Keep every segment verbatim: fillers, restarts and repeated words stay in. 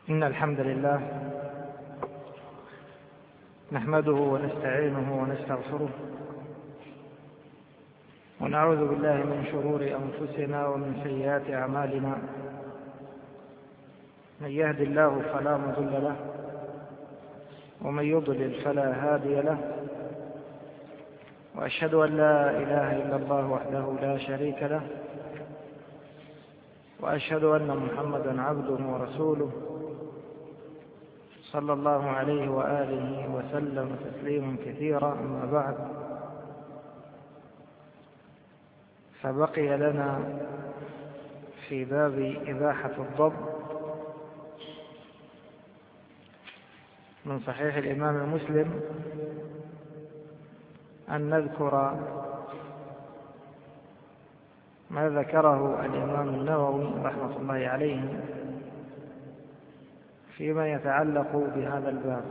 إن الحمد لله نحمده ونستعينه ونستغفره ونعوذ بالله من شرور أنفسنا ومن سيئات أعمالنا. من يهد الله فلا مضل له ومن يضلل فلا هادي له، وأشهد أن لا إله إلا الله وحده لا شريك له، وأشهد أن محمدا عبده ورسوله صلى الله عليه وآله وسلم تسليما كثيرا. أما بعد، فبقي لنا في باب إباحة الضب من صحيح الإمام مسلم أن نذكر ما ذكره الإمام النووي رحمة الله عليه فيما يتعلق بهذا الباب.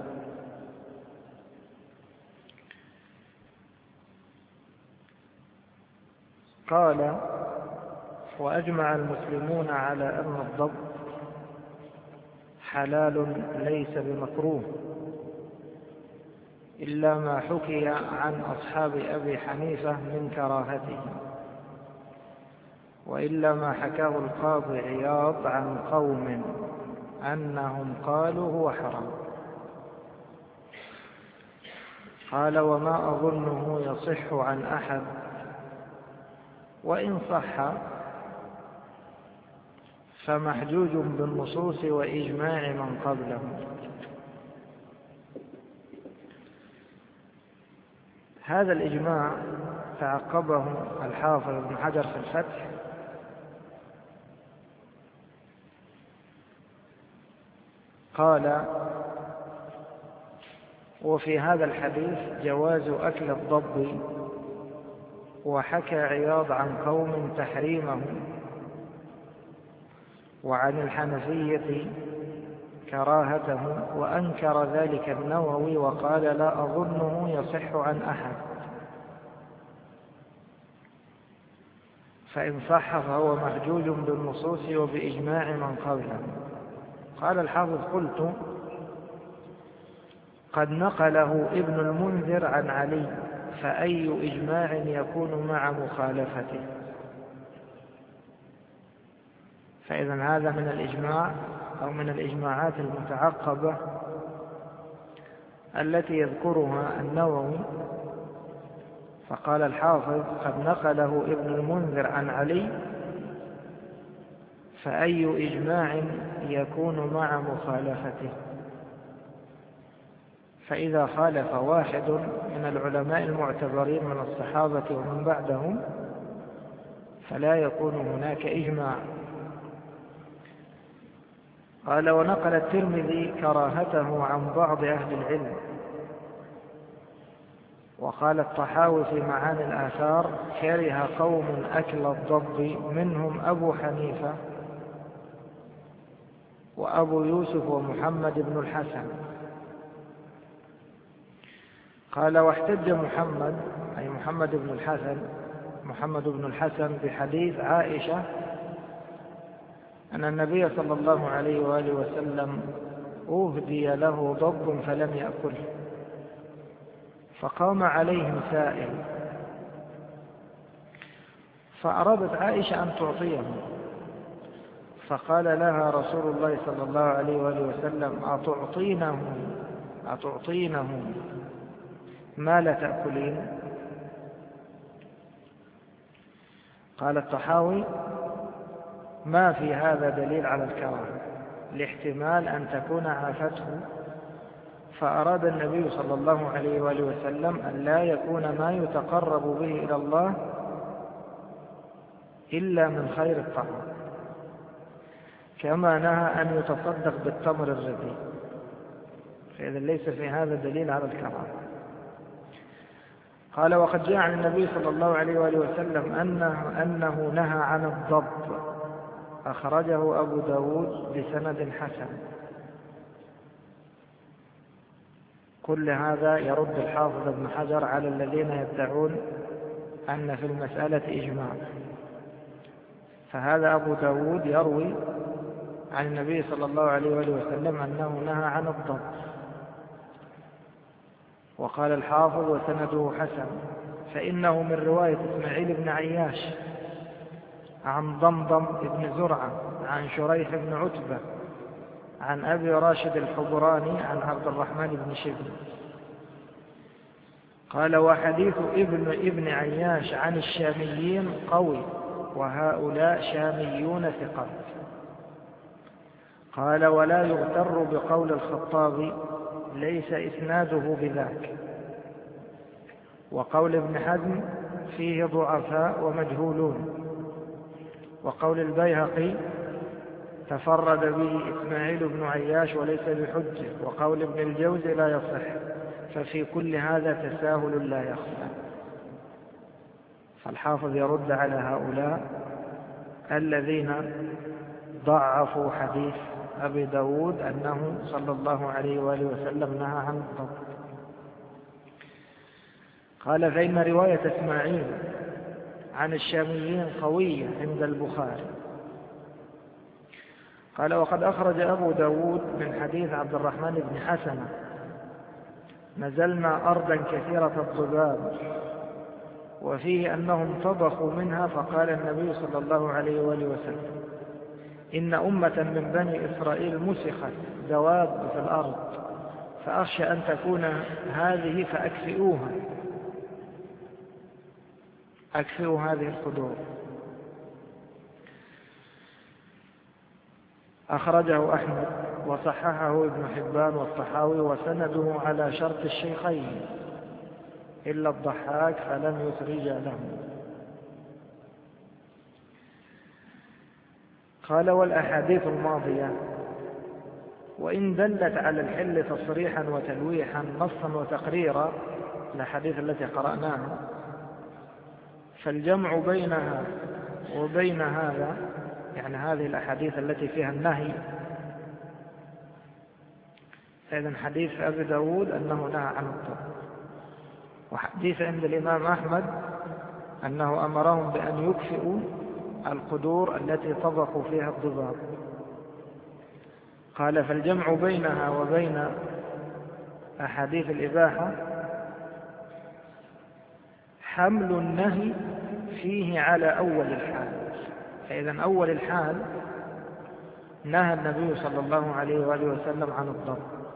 قال: وأجمع المسلمون على أن الضب حلال ليس بمكروه، إلا ما حكي عن أصحاب أبي حنيفة من كراهته، وإلا ما حكاه القاضي عياض عن قوم أنهم قالوا هو حرام. قال: وما أظنه يصح عن أحد، وإن صح فمحجوج بالنصوص وإجماع من قبله. هذا الإجماع تعقبه الحافظ ابن حجر في الفتح، قال: وفي هذا الحديث جواز أكل الضب، وحكى عياض عن قوم تحريمه، وعن الحنفية كراهته، وأنكر ذلك النووي وقال: لا أظنه يصح عن أحد، فإن صح فهو محجوج بالنصوص وبإجماع من قبله. قال الحافظ: قلت: قد نقله ابن المنذر عن علي، فأي إجماع يكون مع مخالفته؟ فإذا هذا من الإجماع أو من الإجماعات المتعقبة التي يذكرها النووي. فقال الحافظ: قد نقله ابن المنذر عن علي، فأي إجماع يكون مع مخالفته؟ فإذا خالف واحد من العلماء المعتبرين من الصحابة ومن بعدهم فلا يكون هناك إجماع. قال: ونقل الترمذي كراهته عن بعض أهل العلم. وقال الطحاوي في معاني الآثار: كره قوم أكل الضب، منهم أبو حنيفة وأبو يوسف ومحمد بن الحسن. قال: واحتج محمد، أي محمد بن الحسن محمد بن الحسن بحديث عائشة أن النبي صلى الله عليه وآله وسلم أهدي له ضب فلم يأكله، فقام عليهم سائل، فأرادت عائشة أن تعطيه، فقال لها رسول الله صلى الله عليه وآله وسلم: أتعطينه أتعطينه ما لا تأكلين؟ قال الطحاوي: ما في هذا دليل على الكراهة، لاحتمال أن تكون عافته، فأراد النبي صلى الله عليه وآله وسلم أن لا يكون ما يتقرب به إلى الله إلا من خير الطعام، كما نهى أن يتصدق بالتمر الرديء، فإذا ليس في هذا دليل على الكراهة. قال: وقد جاء عن النبي صلى الله عليه وآله وسلم أنه, أنه نهى عن الضب، أخرجه أبو داود بسند حسن. كل هذا يرد الحافظ ابن حجر على الذين يدعون أن في المسألة إجماع. فهذا أبو داود يروي عن النبي صلى الله عليه وآله وسلم أنه نهى عن الضب. وقال الحافظ وسنده حسن، فإنه من رواية إسماعيل بن عياش عن ضمضم بن زرعة عن شريح بن عتبة عن أبي راشد الحبراني عن عبد الرحمن بن شبل قال: وحديث ابن ابن عياش عن الشاميين قوي، وهؤلاء شاميون ثقات. قال: ولا يغتر بقول الخطابي ليس إسناده بذاك. وقول ابن حزم فيه ضعفاء ومجهولون. وقول البيهقي تفرد به إسماعيل بن عياش وليس بحجة. وقول ابن الجوزي لا يصح. ففي كل هذا تساهل لا يخفى. فالحافظ يرد على هؤلاء الذين ضعفوا حديث أبي داود أنه صلى الله عليه وآله وسلم نهى عن الضب. قال: فإن رواية إسماعيل عن الشاميين قوية عند البخاري. قال: وقد أخرج أبو داود من حديث عبد الرحمن بن حسن: نزلنا أرضا كثيرة الضباب، وفيه أنهم طبخوا منها، فقال النبي صلى الله عليه وآله وسلم: إن أمة من بني إسرائيل مسخت دواب في الأرض، فأخشى أن تكون هذه فأكفئوها، أكفئوا هذه القدور. أخرجه أحمد وصححه ابن حبان والطحاوي، وسنده على شرط الشيخين إلا الضحاك فلم يخرج له. قال: والأحاديث الماضية وإن دلت على الحل تصريحا وتلويحا نصا وتقريرا، الأحاديث التي قرأناها، فالجمع بينها وبين هذا، يعني هذه الأحاديث التي فيها النهي، إذن حديث أبي داود أنه نهى عن الضب، وحديث عند الإمام أحمد أنه أمرهم بأن يكفئوا القدور التي طبخوا فيها الضباب. قال: فالجمع بينها وبين أحاديث الإباحة حمل النهي فيه على أول الحال. فإذا أول الحال نهى النبي صلى الله عليه وآله وسلم عن الضب.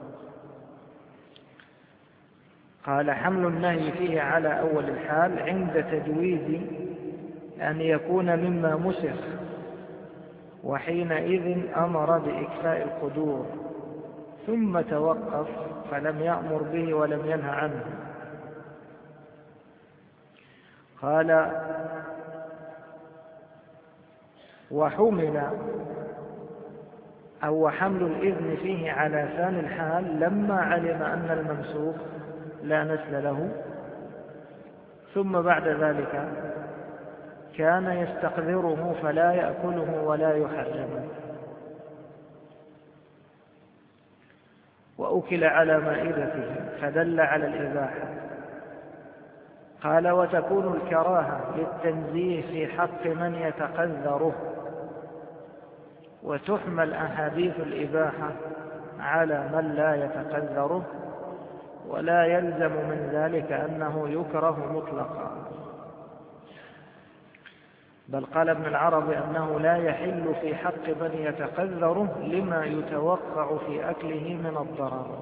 قال: حمل النهي فيه على أول الحال عند تجويز أن يكون مما مسخ، وحينئذ أمر بإكفاء القدور، ثم توقف فلم يأمر به ولم ينهى عنه. قال: وحمل أو حمل الإذن فيه على ثاني الحال لما علم أن الممسوخ لا نسل له، ثم بعد ذلك كان يستقذره فلا يأكله ولا يحرمه، وأكل على مائدته فدل على الإباحة. قال: وتكون الكراهة للتنزيه في حق من يتقذره، وتحمل أحاديث الإباحة على من لا يتقذره، ولا يلزم من ذلك أنه يكره مطلقا، بل قال ابن العربي أنه لا يحل في حق من يتقذره لما يتوقع في أكله من الضرر.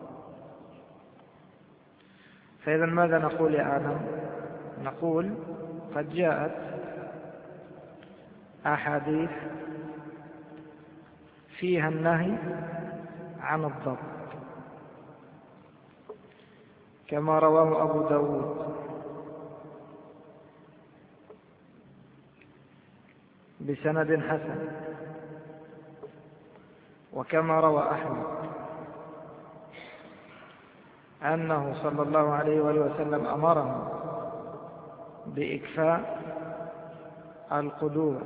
فإذا ماذا نقول يا آدم؟ نقول قد جاءت أحاديث فيها النهي عن الضب، كما رواه أبو داود بسند حسن، وكما روى أحمد أنه صلى الله عليه وآله وسلم أمرهم بإكفاء القدور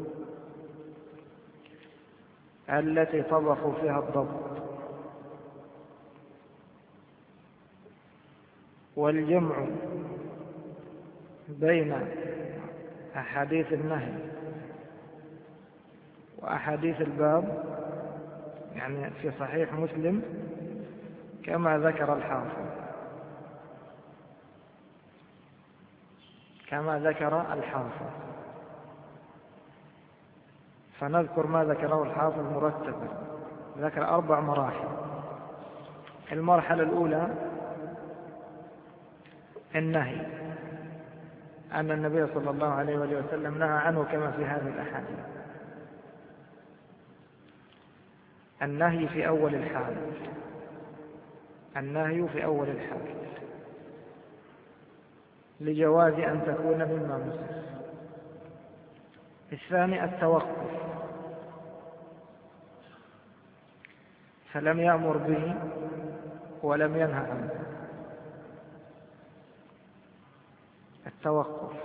التي طبخوا فيها الضب. والجمع بين أحاديث النهي وأحاديث الباب يعني في صحيح مسلم كما ذكر الحافظ كما ذكر الحافظ فنذكر ما ذكره الحافظ مرتبا. ذكر أربع مراحل. المرحلة الأولى النهي، أن النبي صلى الله عليه وآله وسلم نهى عنه كما في هذه الأحاديث. النهي في أول الحال النهي في أول الحال لجواز أن تكون مما مسخ. الثاني التوقف، فلم يأمر به ولم ينهى عنه. التوقف.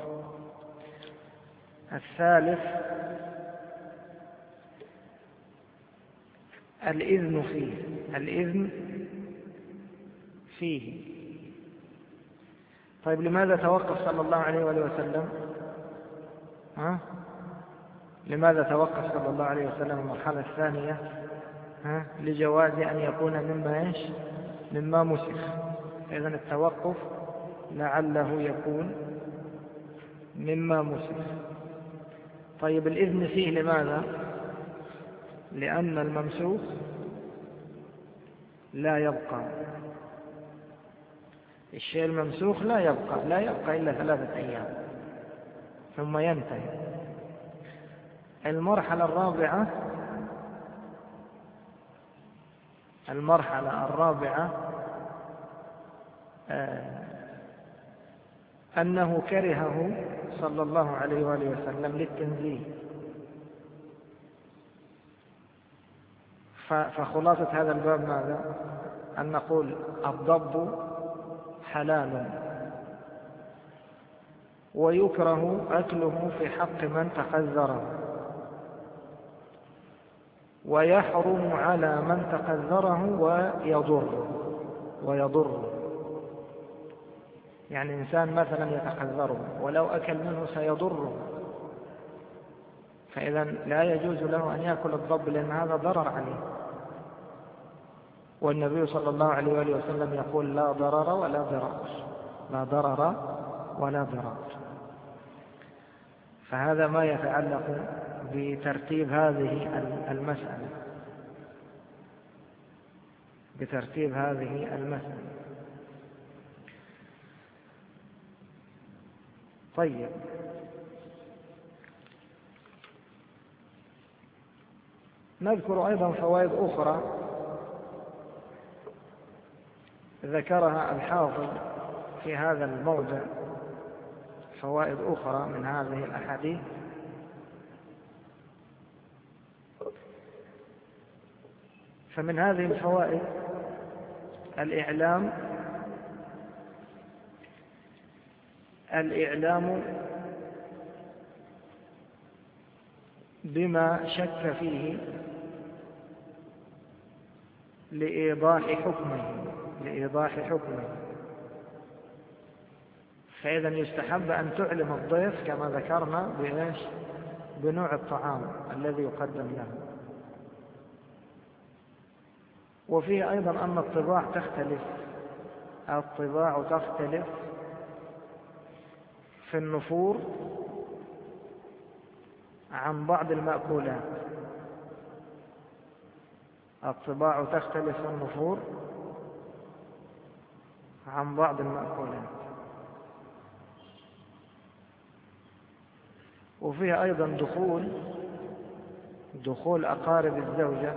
الثالث الإذن فيه الإذن فيه طيب لماذا توقف صلى الله عليه وآله وسلم؟ ها؟ لماذا توقف صلى الله عليه وسلم المرحلة الثانية؟ ها؟ لجواز أن يكون مما إيش؟ مما مسخ. إذن التوقف لعله يكون مما مسخ. طيب الإذن فيه لماذا؟ لأن الممسوخ لا يبقى. الشيء الممسوخ لا يبقى لا يبقى إلا ثلاثة أيام ثم ينتهي. المرحلة الرابعة المرحلة الرابعة آه أنه كرهه صلى الله عليه وآله وسلم للتنزيه. فخلاصة هذا الباب ماذا؟ أن نقول الضب حلال ويكره أكله في حق من تقذره، ويحرم على من تقذره ويضره ويضره يعني إنسان مثلا يتقذره ولو أكل منه سيضره، فإذا لا يجوز له أن يأكل الضب لأن هذا ضرر عليه. والنبي صلى الله عليه وآله وسلم يقول لا ضرر ولا ضرار لا ضرر ولا ضرار. فهذا ما يتعلق بترتيب هذه المسألة بترتيب هذه المسألة. طيب نذكر أيضا فوائد أخرى ذكرها الحافظ في هذا الموضع، فوائد أخرى من هذه الأحاديث. فمن هذه الفوائد الإعلام الإعلام بما شك فيه لإيضاح حكمه لإيضاح حكمه فإذا يستحب أن تعلم الضيف كما ذكرنا بإيش؟ بنوع الطعام الذي يقدم له. وفيه أيضا أن الطباع تختلف الطباع تختلف في النفور عن بعض المأكولات. الطباع تختلف في النفور عن بعض المأكولات. وفيها أيضا دخول دخول أقارب الزوجة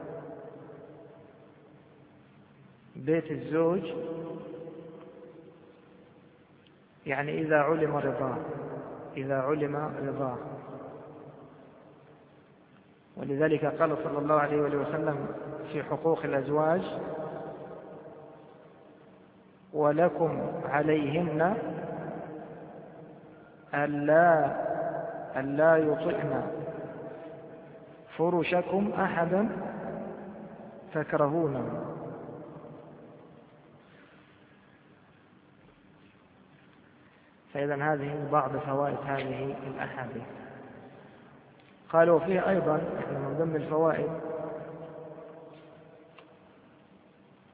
بيت الزوج، يعني إذا علم رضاه إذا علم رضاه ولذلك قال صلى الله عليه وسلم في حقوق الأزواج: ولكم عليهن ألا ألا يطئن فرشكم أحدا تكرهونه. فإذا هذه بعض فوائد هذه الأحاديث. قالوا فيه أيضا من ضمن الفوائد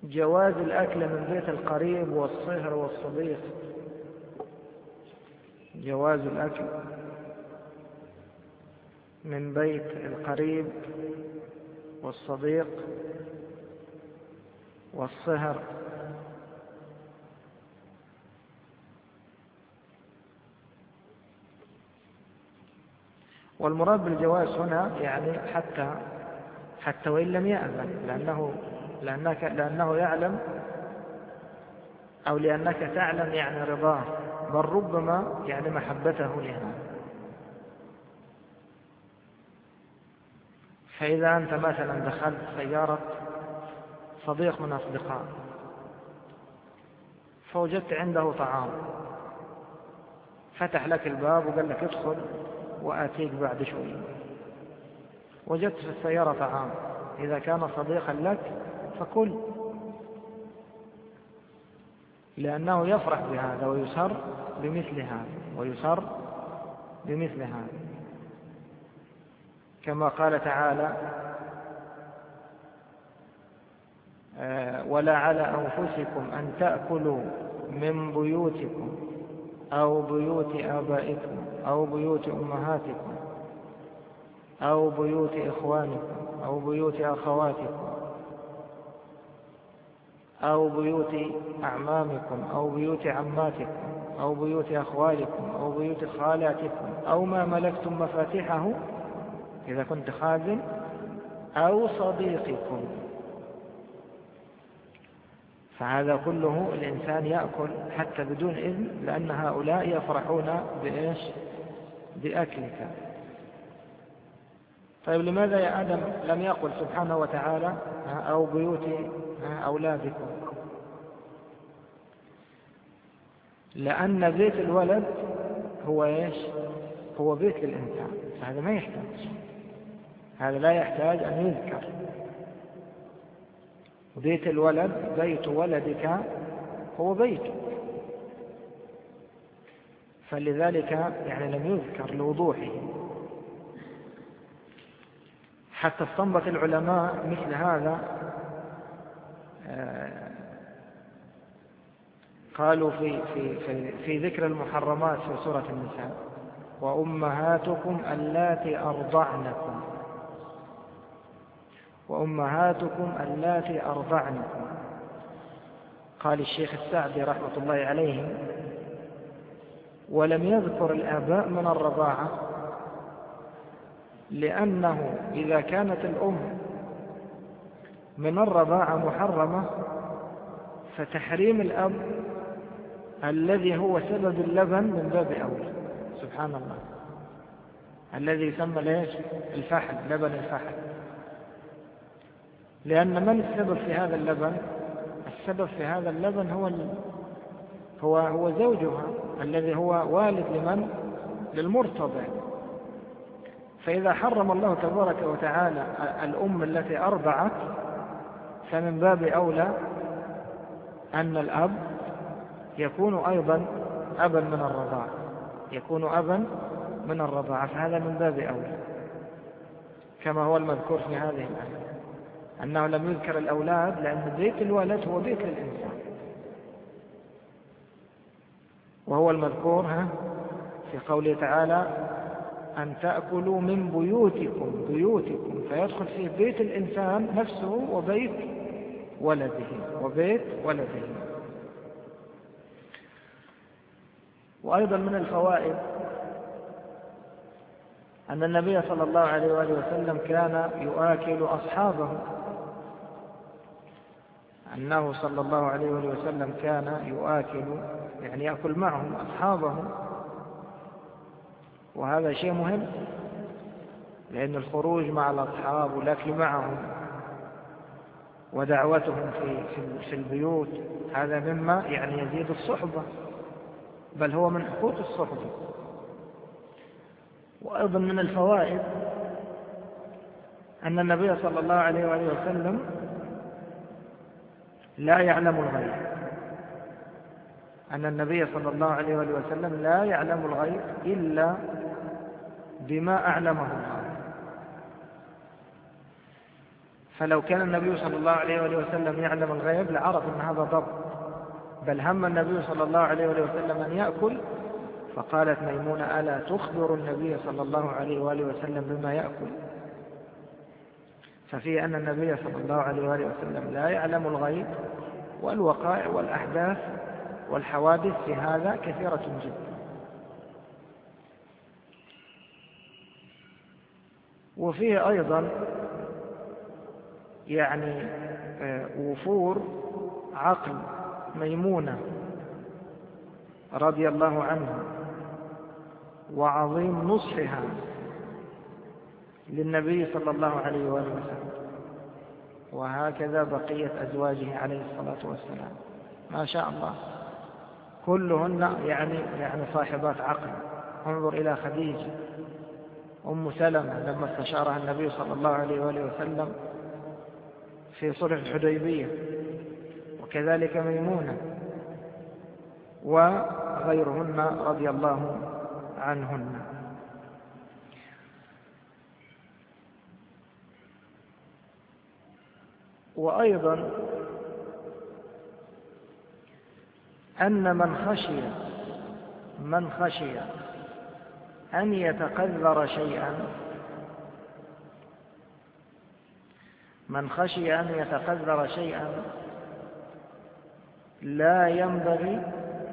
جواز الأكل من بيت القريب والصهر والصديق. جواز الأكل من بيت القريب والصديق والصهر. والمراد بالجواز هنا يعني حتى حتى وإن لم يأذن، لأنه لأنك لأنه يعلم أو لأنك تعلم يعني رضاه، بل ربما يعني محبته لها. فإذا أنت مثلا دخلت سيارة صديق من أصدقاء فوجدت عنده طعام، فتح لك الباب وقال لك ادخل وآتيك بعد شوي، وجدت في السيارة طعام، إذا كان صديقا لك فكل، لأنه يفرح بهذا ويسر بمثل هذا ويسر بمثل هذا، كما قال تعالى: ولا على أنفسكم أن تأكلوا من بيوتكم أو بيوت آبائكم أو بيوت أمهاتكم أو بيوت إخوانكم أو بيوت أخواتكم أو بيوت أعمامكم أو بيوت عماتكم أو بيوت أخوالكم أو بيوت خالاتكم أو ما ملكتم مفاتحه إذا كنت خازن أو صديقكم. فهذا كله الإنسان يأكل حتى بدون إذن، لأن هؤلاء يفرحون بإيش؟ بأكلك. طيب لماذا يا آدم لم يقل سبحانه وتعالى أو بيوت أولادكم؟ لأن بيت الولد هو إيش؟ هو بيت للإنسان، فهذا ما يحتاج، هذا لا يحتاج أن يذكر. بيت الولد بيت ولدك هو بيتك، فلذلك يعني لم يذكر لوضوحه. حتى استنبط العلماء مثل هذا، قالوا في, في, في, في ذكر المحرمات في سورة النساء: وأمهاتكم اللاتي أرضعنكم وأمهاتكم اللاتي أرضعنكم. قال الشيخ السعدي رحمة الله عليه: ولم يذكر الآباء من الرضاعة، لأنه إذا كانت الأم من الرضاعة محرمة فتحريم الأب الذي هو سبب اللبن من باب أولى. سبحان الله، الذي يسمى ليش؟ الفحل، لبن الفحل. لأن من السبب في هذا اللبن؟ السبب في هذا اللبن هو هو هو زوجها الذي هو والد لمن؟ للمرتضع. فإذا حرم الله تبارك وتعالى الأم التي أرضعت فمن باب أولى أن الأب يكون أيضا أبا من الرضاعة، يكون أبا من الرضاعة، فهذا من باب أولى، كما هو المذكور في هذه الآية أنه لم يذكر الأولاد، لأن بيت الولد هو بيت للإنسان، وهو المذكور في قوله تعالى: أن تأكلوا من بيوتكم بيوتكم، فيدخل فيه بيت الإنسان نفسه وبيت ولده وبيت ولده. وأيضا من الفوائد أن النبي صلى الله عليه وآله وسلم كان يؤكل أصحابه، أنه صلى الله عليه وآله وسلم كان يؤكل يعني يأكل معهم أصحابه، وهذا شيء مهم، لأن الخروج مع الأصحاب والأكل معهم ودعوتهم في في البيوت هذا مما يعني يزيد الصحبة، بل هو من حقوق الصحبة. وأيضا من الفوائد أن النبي صلى الله عليه وآله وسلم لا يعلم الغيب، أن النبي صلى الله عليه وآله وسلم لا يعلم الغيب إلا بما أعلمه الله. فلو كان النبي صلى الله عليه وآله وسلم يعلم الغيب لعرف أن هذا ضرب، بل هم النبي صلى الله عليه وآله وسلم أن يأكل، فقالت ميمونة ألا تخبر النبي صلى الله عليه وآله وسلم بما يأكل؟ ففي أن النبي صلى الله عليه وآله وسلم لا يعلم الغيب، والوقائع والأحداث والحوادث في هذا كثيرة جدا. وفيه أيضا يعني وفور عقل ميمونة رضي الله عنها وعظيم نصحها للنبي صلى الله عليه وآله وسلم، وهكذا بقية أزواجه عليه الصلاة والسلام ما شاء الله كلهن يعني يعني صاحبات عقل. انظر إلى خديجة أم سلمة لما استشارها النبي صلى الله عليه وآله وسلم في صلح الحديبية، وكذلك ميمونة وغيرهن رضي الله عنهن. وأيضا أن من خشي من خشي أن يتقذر شيئا من خشي أن يتقذر شيئا لا ينبغي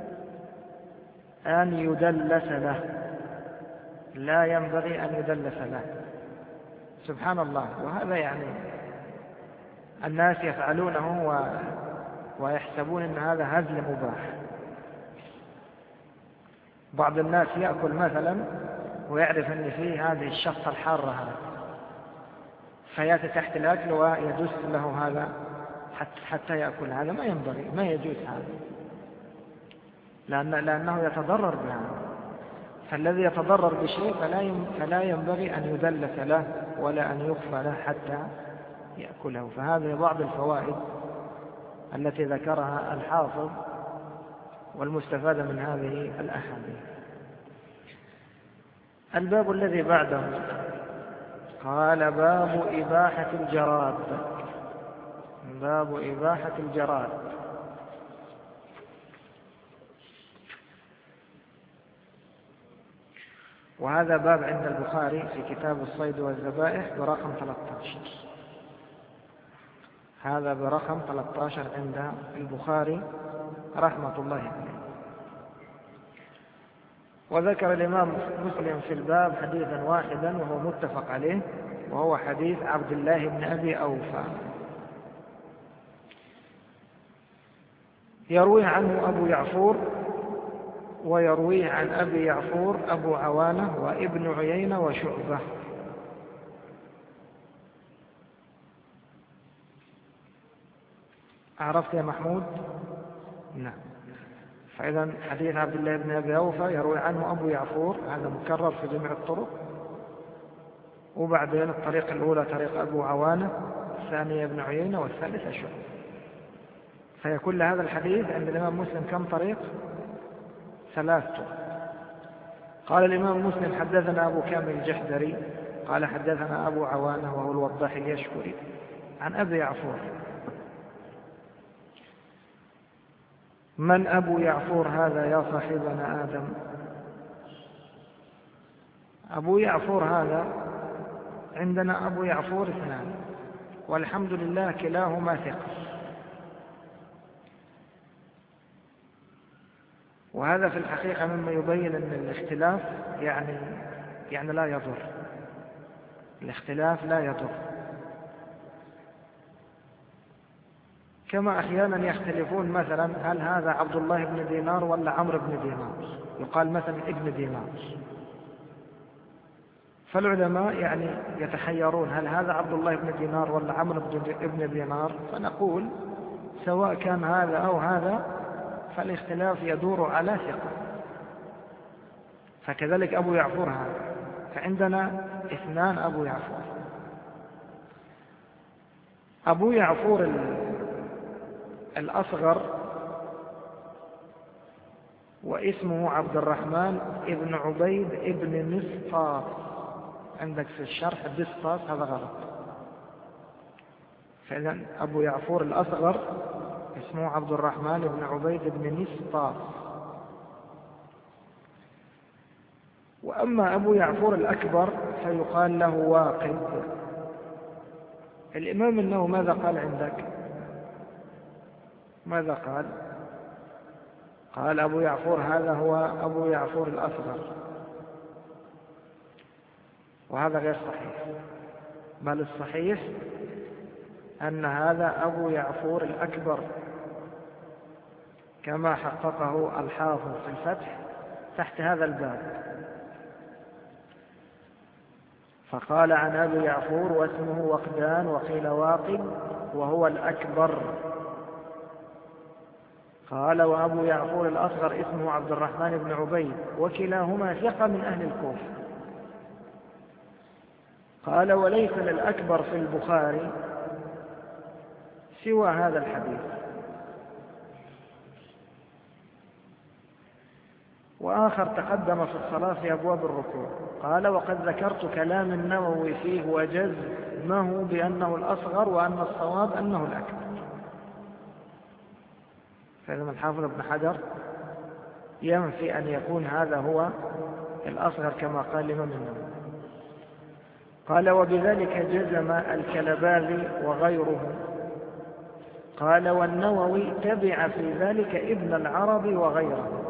أن يدلس له لا ينبغي أن يدلس له سبحان الله. وهذا يعني الناس يفعلونه و... ويحسبون أن هذا هزل مباح. بعض الناس يأكل مثلا ويعرف أن فيه هذه الشطة الحارة هذا، فيأتي تحت الأكل ويدس له هذا حتى, حتى يأكل. هذا ما ينبغي، ما يجوز هذا، لأن لأنه يتضرر بهذا. فالذي يتضرر بشيء فلا فلا ينبغي أن يدلس له ولا أن يخفى له حتى يأكله. فهذه بعض الفوائد التي ذكرها الحافظ والمستفادة من هذه الأحاديث. الباب الذي بعده قال باب إباحة الجراد. باب إباحة الجراد. وهذا باب عند البخاري في كتاب الصيد والذبائح برقم ثلاثة عشر. هذا برقم ثلاثة عشر عند البخاري رحمة الله عليه. وذكر الإمام مسلم في الباب حديثا واحدا وهو متفق عليه، وهو حديث عبد الله بن أبي أوفى يرويه عنه أبو يعفور، ويرويه عن أبي يعفور أبو عوانة وابن عيينة وشعبة. عرفت يا محمود؟ نعم. فإذا حديث عبد الله بن أبي أوفى يروي عنه أبو يعفور، هذا مكرر في جميع الطرق، وبعدين الطريقة الأولى طريق أبو عوانة، الثانية ابن عيينة، والثالثة شعبة. فيكون هذا الحديث عند الإمام مسلم كم طريق؟ ثلاثة. قال الإمام مسلم حدثنا أبو كامل الجحدري قال حدثنا أبو عوانة وهو الوضاح اليشكري عن أبي يعفور. من أبو يعفور هذا يا صاحبنا آدم؟ أبو يعفور هذا عندنا أبو يعفور اثنان، والحمد لله كلاهما ثقة. وهذا في الحقيقة مما يبين أن الاختلاف يعني يعني لا يضر. الاختلاف لا يضر، كما أحيانا يختلفون مثلا هل هذا عبد الله بن دينار ولا عمرو بن دينار، يقال مثلا ابن دينار، فالعلماء يعني يتحيرون هل هذا عبد الله بن دينار ولا عمرو بن دينار، فنقول سواء كان هذا أو هذا فالاختلاف يدور على ثقة. فكذلك أبو يعفور هذا، فعندنا اثنان أبو يعفور. أبو يعفور الأصغر واسمه عبد الرحمن ابن عبيد ابن مسطاس، عندك في الشرح بسطاس، هذا غلط. فإذا أبو يعفور الأصغر اسمه عبد الرحمن بن عبيد بن نسطاس. وأما أبو يعفور الأكبر فيقال له واقد. الإمام النووي ماذا قال عندك؟ ماذا قال؟ قال أبو يعفور هذا هو أبو يعفور الأصغر، وهذا غير صحيح، بل الصحيح أن هذا أبو يعفور الأكبر كما حققه الحافظ في الفتح تحت هذا الباب، فقال عن أبي يعفور واسمه وقدان وقيل واقد وهو الأكبر. قال وأبو يعفور الأصغر اسمه عبد الرحمن بن عبيد وكلاهما ثقة من أهل الكوفة. قال وليس للأكبر في البخاري سوى هذا الحديث. وآخر تقدم في الصلاة في أبواب الركوع. قال وقد ذكرت كلام النووي فيه وجزمه بأنه الأصغر وأن الصواب أنه الأكبر. فإذا الحافظ ابن حجر ينفي أن يكون هذا هو الأصغر كما قال الإمام النووي. قال وبذلك جزم الكلباذي وغيره. قال والنووي تبع في ذلك ابن العربي وغيره.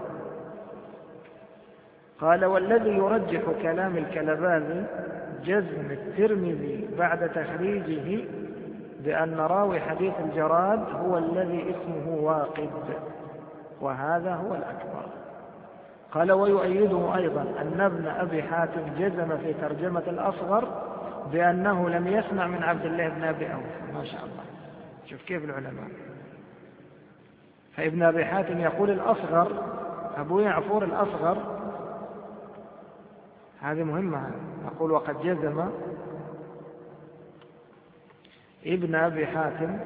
قال والذي يرجح كلام الكلباذي جزم الترمذي بعد تخريجه بأن راوي حديث الجراد هو الذي اسمه واقد وهذا هو الأكبر. قال ويؤيده أيضا أن ابن أبي حاتم جزم في ترجمة الأصغر بأنه لم يسمع من عبد الله بن أبي أوفى. ما شاء الله، شوف كيف العلماء. فابن أبي حاتم يقول الأصغر أبو يعفور الأصغر، هذه مهمة. نقول وقد جزم ابن أبي حاتم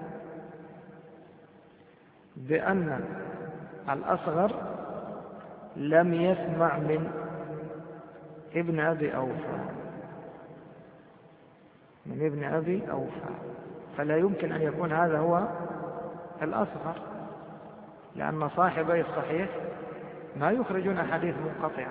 بأن الأصغر لم يسمع من ابن أبي أوفى من ابن أبي أوفى فلا يمكن أن يكون هذا هو الأصغر، لأن صاحبي الصحيح ما يخرجون حديث منقطع.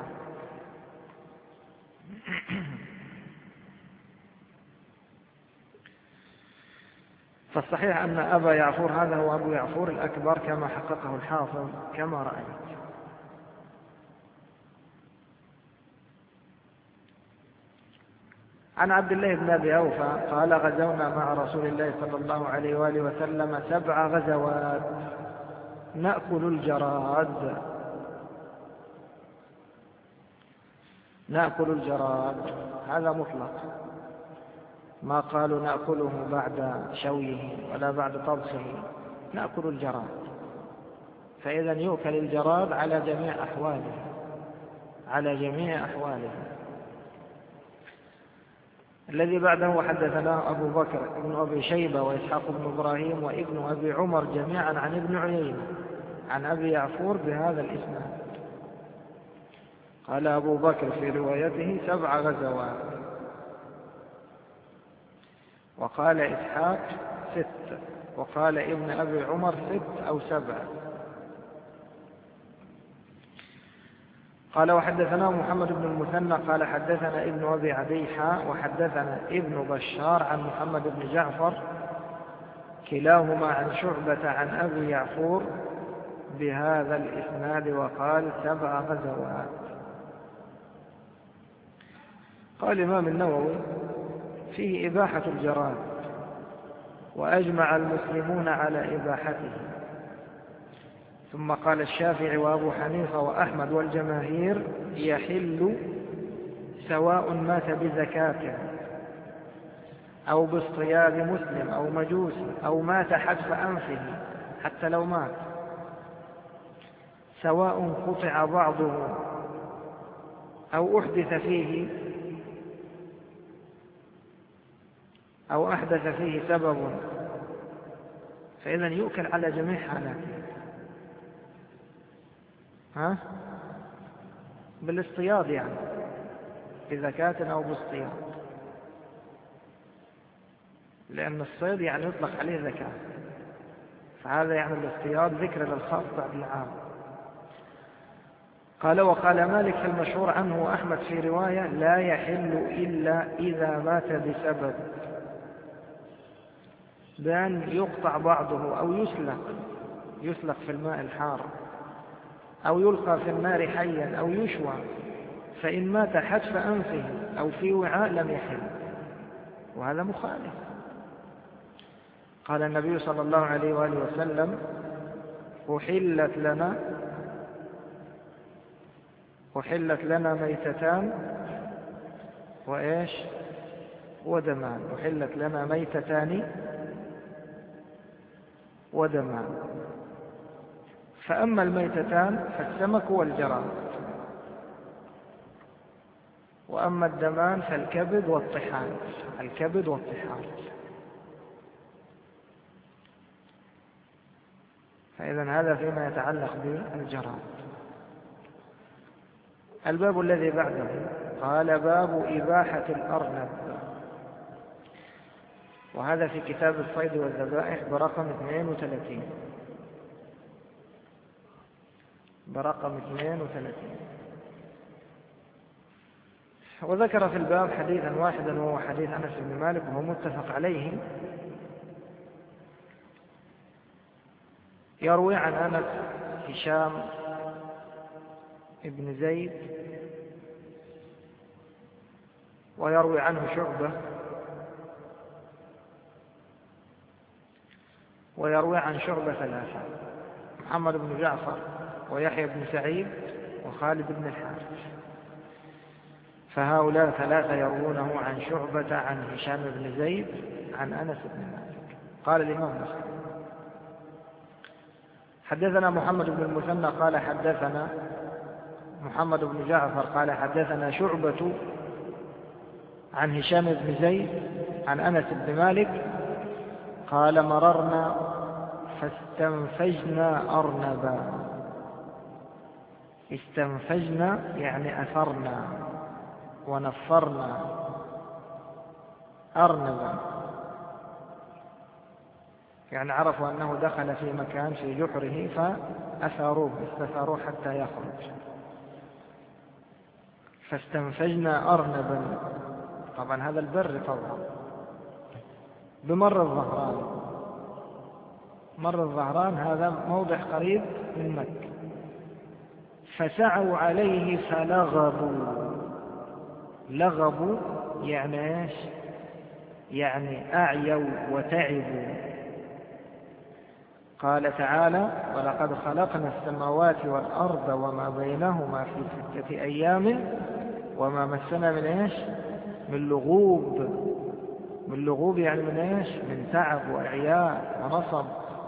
فالصحيح أن أبا يعفور هذا هو أبو يعفور الأكبر كما حققه الحافظ كما رأيت. عن عبد الله بن أبي أوفى قال غزونا مع رسول الله صلى الله عليه وآله وسلم سبع غزوات نأكل الجراد نأكل الجراد هذا مطلق، ما قالوا نأكله بعد شويه ولا بعد طبخه، نأكل الجراد. فإذا يؤكل الجراد على جميع أحواله على جميع أحواله. الذي بعده حدثنا أبو بكر ابن أبي شيبة وإسحاق بن إبراهيم وابن أبي عمر جميعا عن ابن عيينة عن أبي يعفور بهذا الإسناد. قال أبو بكر في روايته سبع غزوات، وقال إسحاق ست، وقال ابن أبي عمر ست أو سبع. قال وحدثنا محمد بن المثنى قال حدثنا ابن أبي عدي حاء وحدثنا ابن بشار عن محمد بن جعفر كلاهما عن شعبة عن أبي يعفور بهذا الإسناد وقال سبع غزوات. قال الإمام النووي فيه إباحة الجراد وأجمع المسلمون على إباحته. ثم قال الشافعي وأبو حنيفة وأحمد والجماهير يحل سواء مات بزكاة أو باصطياد مسلم أو مجوسي أو مات حتف أنفه حتى لو مات، سواء قطع بعضه أو أحدث فيه أو أحدث فيه سبب، فإذا يؤكل على جميع حالاته. ها؟ بالاصطياد يعني بزكاة أو باصطياد. لأن الصيد يعني يطلق عليه زكاة، فهذا يعني الاصطياد ذكر للخاص بعد العام. قال وقال مالك في المشهور عنه وأحمد في رواية لا يحل إلا إذا مات بسبب، بأن يقطع بعضه أو يسلق يسلق في الماء الحار أو يلقى في النار حيا أو يشوى، فإن مات حتف أنفه أو في وعاء لم يحل، وهذا مخالف. قال النبي صلى الله عليه وآله وسلم أحلت لنا أحلت لنا ميتتان وإيش ودمان، أحلت لنا ميتتان ودمان، فأما الميتتان فالسمك والجراد، وأما الدمان فالكبد والطحال، الكبد والطحال. فإذا هذا فيما يتعلق بالجراد. الباب الذي بعده قال باب إباحة الأرنب، وهذا في كتاب الصيد والذبائح برقم اثنين وثلاثين برقم اثنين وثلاثين. وذكر في الباب حديثا واحدا وهو حديث أنس بن مالك وهو متفق عليه، يروي عن أنس هشام ابن زيد، ويروي عنه شعبة، ويروي عن شعبة ثلاثة: محمد بن جعفر ويحيى بن سعيد وخالد بن الحارث. فهؤلاء ثلاثة يروونه عن شعبة عن هشام بن زيد عن أنس بن مالك. قال الإمام مسلم حدثنا محمد بن المثنى قال حدثنا محمد بن جعفر قال حدثنا شعبة عن هشام بن زيد عن أنس بن مالك قال مررنا فاستنفجنا أرنبا. استنفجنا يعني أثرنا ونفرنا أرنبا، يعني عرفوا أنه دخل في مكان في جحره فأثاروه استثاروه حتى يخرج. فاستنفجنا أرنبا، طبعا هذا البر طبعا بمر الظهران. مر الظهران هذا موضع قريب من مكة. فسعوا عليه فلغبوا. لغبوا يعني ايش؟ يعني أعيوا وتعبوا. قال تعالى ولقد خلقنا السماوات والأرض وما بينهما في ستة أيام وما مسنا من ايش؟ من لغوب. من لغوب يعني من ايش؟ من تعب وإعياء ونصب.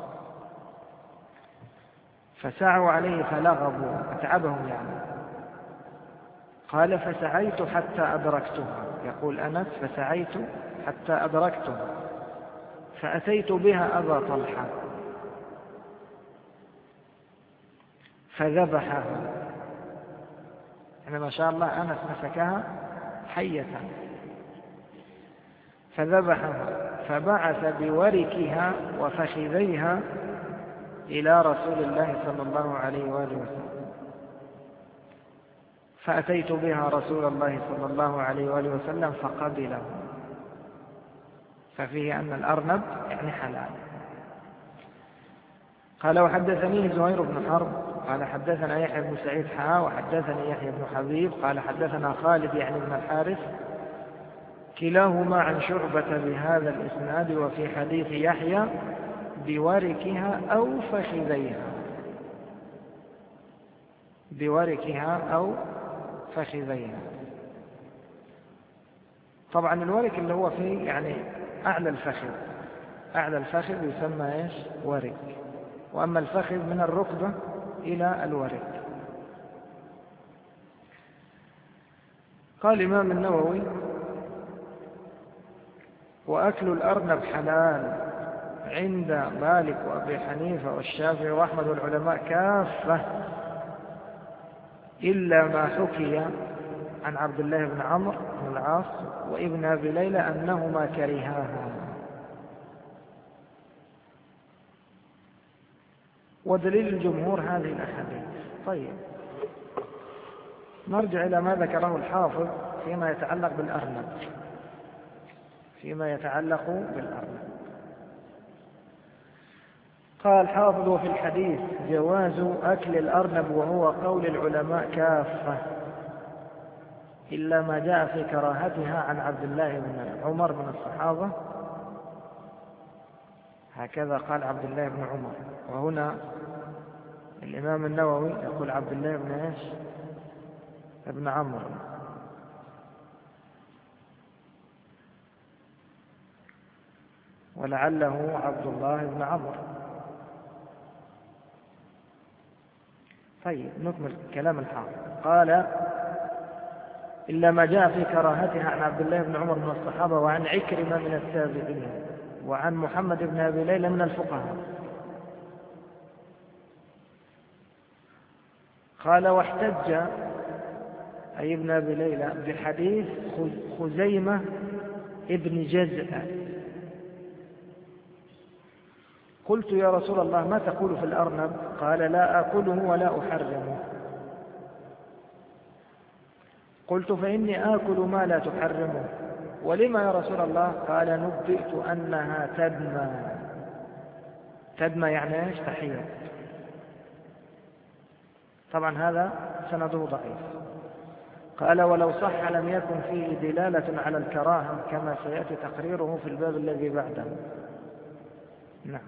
فسعوا عليه فلغبوا أتعبهم يعني. قال فسعيت حتى أدركتها، يقول أنس فسعيت حتى أدركتها فأتيت بها أبا طلحة فذبحها. يعني ما شاء الله أنس مسكها حية فذبحها فبعث بوركها وفخذيها إلى رسول الله صلى الله عليه وآله وسلم، فأتيت بها رسول الله صلى الله عليه وآله وسلم فقبله. ففيه أن الأرنب يعني حلال. قال وحدثني زهير بن حرب قال حدثنا يحيى بن سعيد حا وحدثني يحيى بن حبيب قال حدثنا خالد يعني بن الحارث كلاهما عن شعبة بهذا الإسناد، وفي حديث يحيى بوركها أو فخذيها. بوركها أو فخذيها. طبعا الورك اللي هو فيه يعني أعلى الفخذ. أعلى الفخذ يسمى إيش؟ ورك. وأما الفخذ من الركبة إلى الورك. قال الإمام النووي وأكل الأرنب حلال عند مالك وأبي حنيفة والشافعي وأحمد والعلماء كافة، إلا ما حكي عن عبد الله بن عمرو بن العاص وابن أبي ليلى أنهما كرهاها. ودليل الجمهور هذه الأحاديث. طيب نرجع إلى ما ذكره الحافظ فيما يتعلق بالأرنب فيما يتعلق بالأرنب قال الحافظ: وفي الحديث جواز أكل الأرنب، وهو قول العلماء كافة إلا ما جاء في كراهتها عن عبد الله بن عمر من الصحابة. هكذا قال عبد الله بن عمر. وهنا الإمام النووي يقول عبد الله بن إيش؟ ابن عمرو. ولعله عبد الله بن عمرو. طيب نكمل كلام الحافظ. قال: إلا ما جاء في كراهتها عن عبد الله بن عمر من الصحابة، وعن عكرمة من التابعين، وعن محمد بن أبي ليلى من الفقهاء. قال: واحتج أي ابن أبي ليلى بحديث خزيمة ابن جزء. قلت: يا رسول الله ما تقول في الأرنب؟ قال: لا آكله ولا أحرمه. قلت: فإني آكل ما لا تحرمه. ولما يا رسول الله؟ قال: نبئت أنها تدمى. تدمى يعني ايش؟ تحيض. طبعا هذا سنده ضعيف. قال: ولو صح لم يكن فيه دلالة على الكراهة كما سيأتي تقريره في الباب الذي بعده. نعم.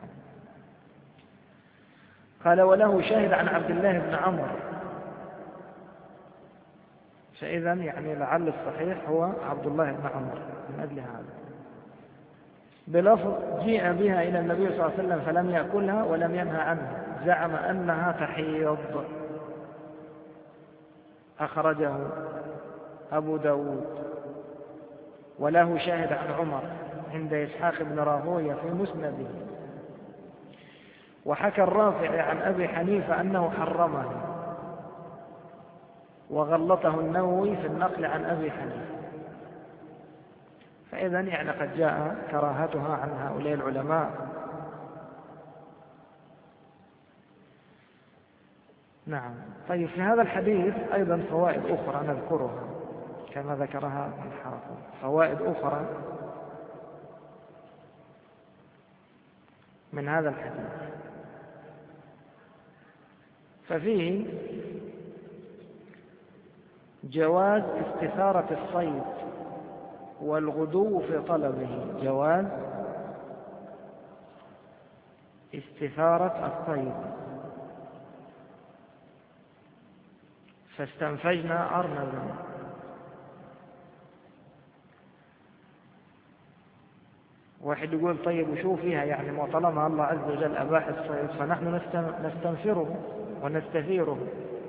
قال: وله شاهد عن عبد الله بن عمرو. فإذا يعني لعل الصحيح هو عبد الله بن عمرو من أجل هذا، بلفظ: جيء بها إلى النبي صلى الله عليه وسلم فلم يأكلها ولم ينهى عنها، زعم أنها تحيض. أخرجه أبو داود. وله شاهد عن عمر عند إسحاق بن راهويه في مسنده. وحكى الرافع عن أبي حنيفة أنه حرمه، وغلطه النووي في النقل عن أبي حنيفة. فإذا يعني قد جاء كراهتها عن هؤلاء العلماء. نعم. طيب في هذا الحديث أيضا فوائد أخرى نذكرها كما ذكرها الحافظ. فوائد أخرى من هذا الحديث. ففيه جواز استثارة الصيد والغدو في طلبه. جواز استثارة الصيد. فاستنفجنا أرنبا. واحد يقول: طيب وشو فيها يعني؟ ما طالما الله عز وجل أباح الصيد فنحن نستنفره ونستثيره.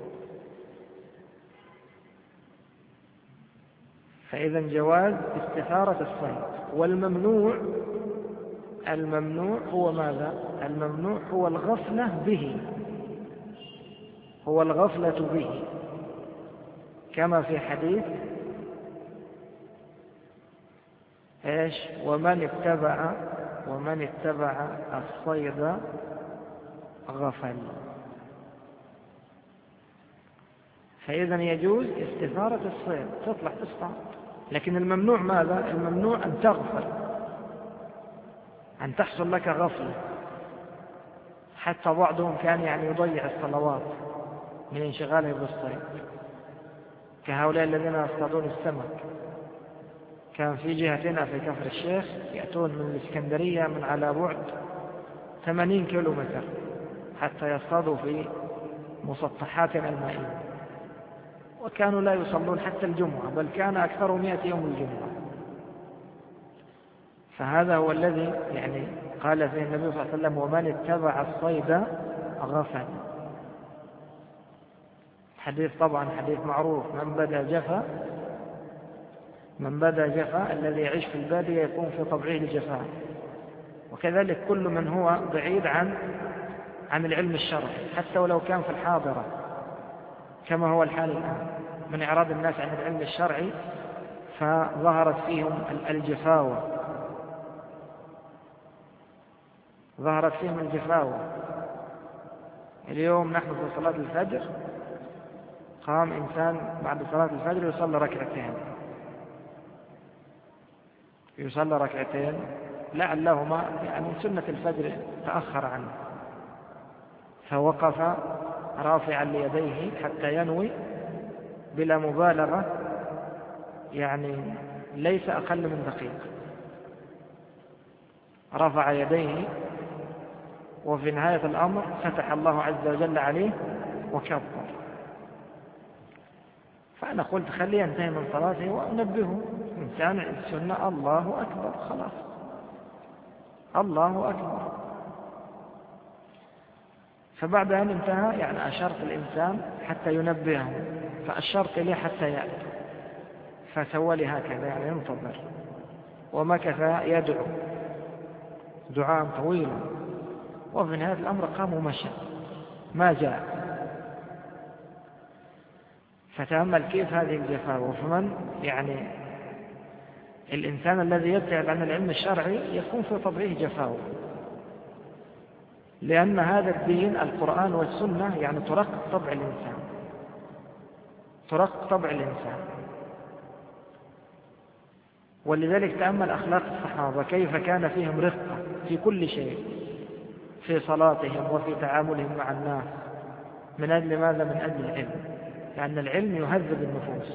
فإذا جواز استثارة الصيد. والممنوع الممنوع هو ماذا؟ الممنوع هو الغفلة به، هو الغفلة به، كما في حديث ايش؟ ومن اتبع ومن اتبع الصيد غفل. فإذا يجوز استثارة الصيد، تطلع تصطاد. لكن الممنوع ماذا؟ الممنوع أن تغفل، أن تحصل لك غفلة. حتى بعضهم كان يعني يضيع الصلوات من انشغاله بالصيد، كهؤلاء الذين يصطادون السمك. كان في جهتنا في كفر الشيخ يأتون من الإسكندرية من على بعد ثمانين كيلو متر حتى يصطادوا في مسطحاتنا المائية، وكانوا لا يصلون حتى الجمعة، بل كان أكثرهم يأتي يوم الجمعة. فهذا هو الذي يعني قال فيه النبي صلى الله عليه وسلم: ومن اتبع الصيد غفل. حديث طبعا حديث معروف: من بدا جفا من بدا جفا الذي يعيش في البادية يكون في طبعه الجفاء. وكذلك كل من هو بعيد عن عن العلم الشرعي حتى ولو كان في الحاضرة، كما هو الحال الآن من إعراض الناس عن العلم الشرعي، فظهرت فيهم الجفاوة ظهرت فيهم الجفاوة اليوم نحن في صلاة الفجر قام إنسان بعد صلاة الفجر يصلي ركعتين يصلي ركعتين لعلهما يعني سنة الفجر تأخر عنه، فوقف رافعا ليديه حتى ينوي بلا مبالغة، يعني ليس أقل من دقيقة، رفع يديه وفي نهاية الأمر فتح الله عز وجل عليه وكبر. فأنا قلت خليه ينتهي من صلاته وأنبهه إنسان السنة الله أكبر، خلاص الله أكبر. فبعد أن انتهى يعني أشرت الإنسان حتى ينبهه، فأشرت إليه حتى يأتي، فسوى لي هكذا يعني ينتظر، ومكث يدعو دعاء طويلا، وفي نهاية الأمر قام ومشى ما جاء. فتأمل كيف هذه الجفاوة. وفمن يعني الإنسان الذي يبتعد عن العلم الشرعي يكون في طبعه جفاوة، لأن هذا الدين القرآن والسنة يعني ترق طبع الإنسان، ترق طبع الإنسان. ولذلك تأمل أخلاق الصحابة كيف كان فيهم رقة في كل شيء، في صلاتهم وفي تعاملهم مع الناس. من أجل ماذا؟ من أجل العلم، لأن العلم يهذب النفوس.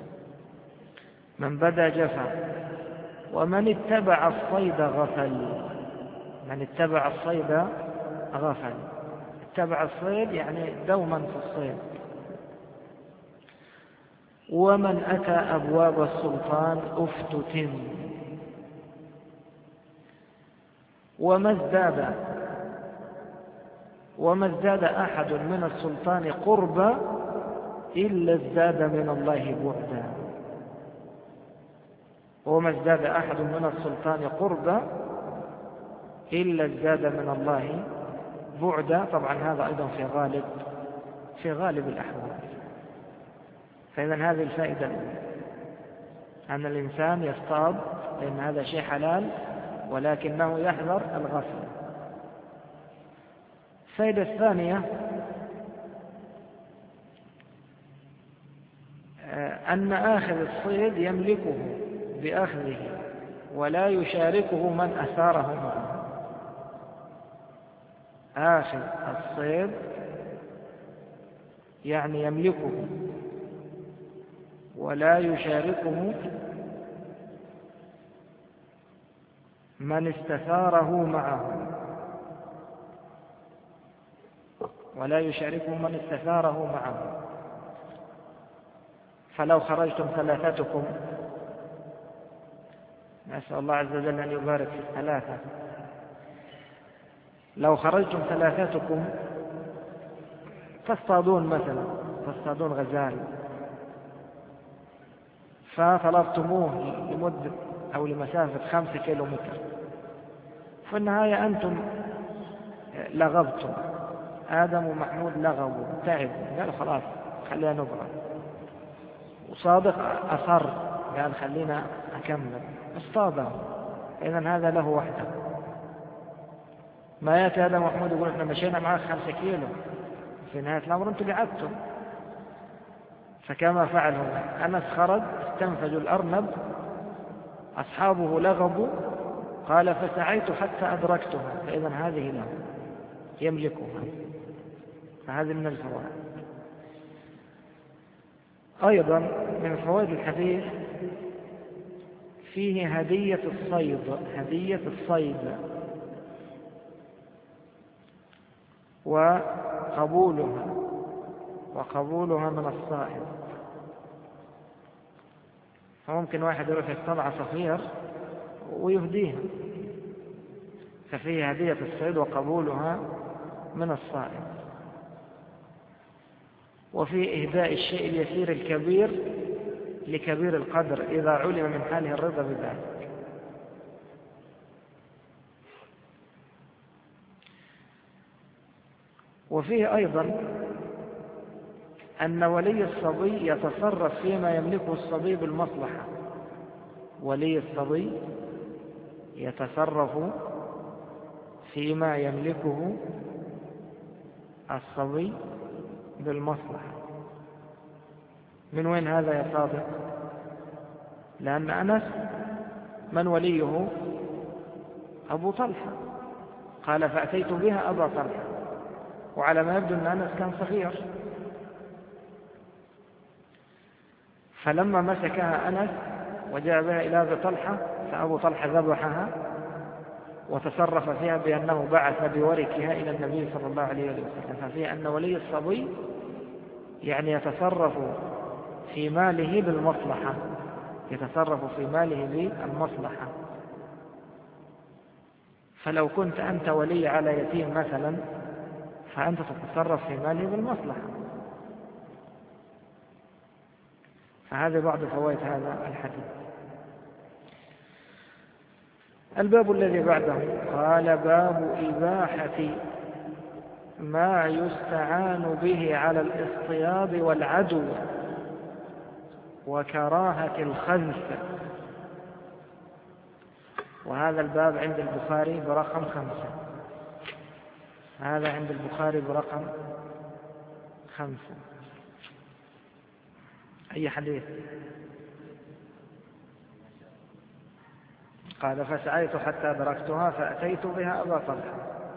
من بدا جفا ومن اتبع الصيد غفل. من اتبع الصيد غفل، اتبع الصيد يعني دوما في الصيد. ومن أتى أبواب السلطان أفتتن. وما ازداد وما ازداد أحد من السلطان قربا إلا ازداد من الله بعدا. وما ازداد أحد من السلطان قربا إلا ازداد من الله بعدا. طبعا هذا أيضا في غالب في غالب الأحوال. فإذا هذه الفائدة الأولى، أن الإنسان يصطاد لأن هذا شيء حلال، ولكنه يحذر الغفلة. الفائدة الثانية أن آخذ الصيد يملكه بأخذه ولا يشاركه من أثاره معه. آخذ الصيد يعني يملكه ولا يشاركه من استثاره معه، ولا يشاركه من استثاره معه. فلو خرجتم ثلاثتكم، نسأل الله عز وجل أن يبارك في الثلاثة، لو خرجتم ثلاثتكم تصطادون مثلا، تصطادون غزال، فطلبتموه لمدة أو لمسافة خمسة كيلو متر، في النهاية أنتم لغبتم، آدم ومحمود لغبوا تعبوا، قالوا خلاص خلينا نبرد، وصادق أصر قال خلينا أكمل، اصطادوا. إذن هذا له وحده. ما يأتي آدم ومحمود يقول احنا مشينا معك خمسة كيلو، في نهاية الأمر أنتم لعبتم. فكما فعل هنا، أنس خرج استنفجوا الأرنب، أصحابه لغبوا، قال فسعيت حتى أدركتها، فإذن هذه له يملكها. فهذه من الفوائد. أيضا من فوائد الحديث فيه هدية الصيد، هدية الصيد وقبولها وقبولها من الصائد. فممكن واحد يروح يصطاد عصافير ويهديها، ففيه هدية الصيد وقبولها من الصائد. وفي إهداء الشيء اليسير الكبير لكبير القدر إذا علم من حاله الرضا بذلك. وفيه أيضا أن ولي الصبي يتصرف فيما يملكه الصبي بالمصلحة. ولي الصبي يتصرف فيما يملكه الصبي بالمصلحة. من وين هذا يا صادق؟ لأن أنس من وليه؟ أبو طلحة. قال فأتيت بها أبا طلحة، وعلى ما يبدو أن أنس كان صغير، فلما مسكها أنس وجاء بها إلى أبي طلحة فأبو طلحة ذبحها وتصرف فيها بأنه بعث بوركها إلى النبي صلى الله عليه وسلم. ففي أن ولي الصبي يعني يتصرف في ماله بالمصلحة، يتصرف في ماله بالمصلحة. فلو كنت أنت ولي على يتيم مثلا فأنت تتصرف في ماله بالمصلحة. فهذا بعض فوائد هذا الحديث. الباب الذي بعده قال باب إباحة ما يستعان به على الاصطياد والعدو وكراهة الخنث. وهذا الباب عند البخاري برقم خمسة. هذا عند البخاري برقم خمسة. أي حديث؟ قال فسعيت حتى أدركتها فأتيت بها أبا طلحة.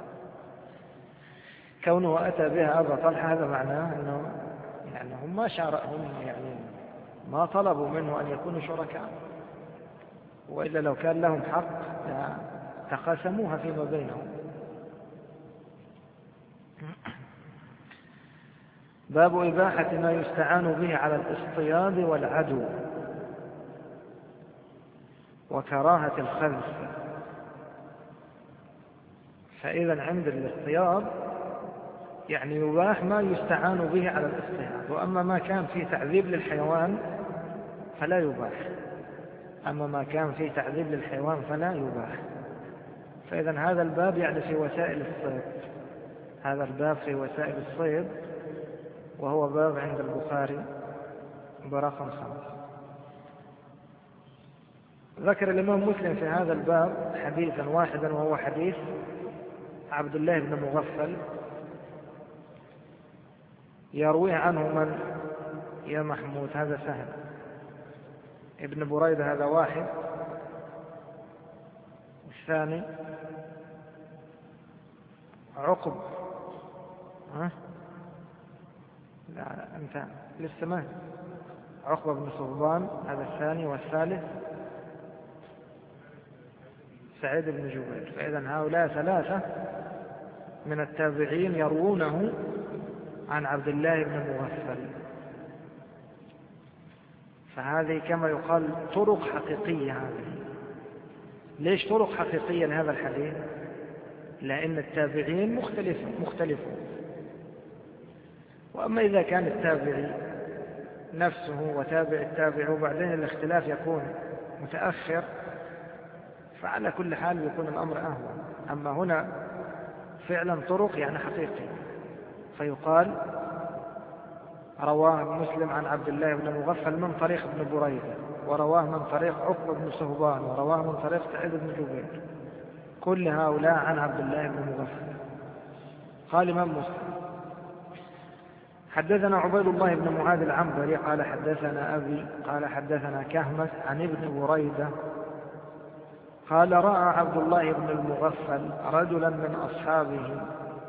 كونه أتى بها أبا طلحة هذا معناه أنه يعني هم ما شاركهم، يعني ما طلبوا منه أن يكونوا شركاء، وإلا لو كان لهم حق تقاسموها فيما بينهم. باب إباحة ما يستعان به على الاصطياد والعدو وكراهة الخنث. فإذا عند الاصطياد يعني يباح ما يستعان به على الاصطياد، وأما ما كان فيه تعذيب للحيوان فلا يباح. أما ما كان فيه تعذيب للحيوان فلا يباح. فإذا هذا الباب يعني في وسائل الصيد، هذا الباب في وسائل الصيد، وهو باب عند البخاري برقم خمسة. ذكر الإمام مسلم في هذا الباب حديثا واحدا، وهو حديث عبد الله بن مغفل، يرويه عنه من يا محمود؟ هذا سهل. ابن بريدة هذا واحد، والثاني عقب. ها؟ لا أنت لسه ما عقبة بن صهبان هذا الثاني، والثالث سعيد بن جبير. فإذا هؤلاء ثلاثة من التابعين يروونه عن عبد الله بن مغفل. فهذه كما يقال طرق حقيقية. هذه ليش طرق حقيقية لهذا الحديث؟ لأن التابعين مختلفون مختلفون وأما إذا كان التابعي نفسه وتابع التابع وبعدين الاختلاف يكون متأخر، فعلى كل حال يكون الأمر أهون. أما هنا فعلا طرق يعني حقيقي، فيقال رواه مسلم عن عبد الله بن مغفل من طريق ابن بريدة، ورواه من طريق عقبة بن صهبان، ورواه من طريق سعيد بن جبير، كل هؤلاء عن عبد الله بن مغفل. قال إمام مسلم حدثنا عبيد الله بن معاذ العنبري قال حدثنا أبي قال حدثنا كهمس عن ابن بريدة قال رأى عبد الله بن المغفل رجلا من أصحابه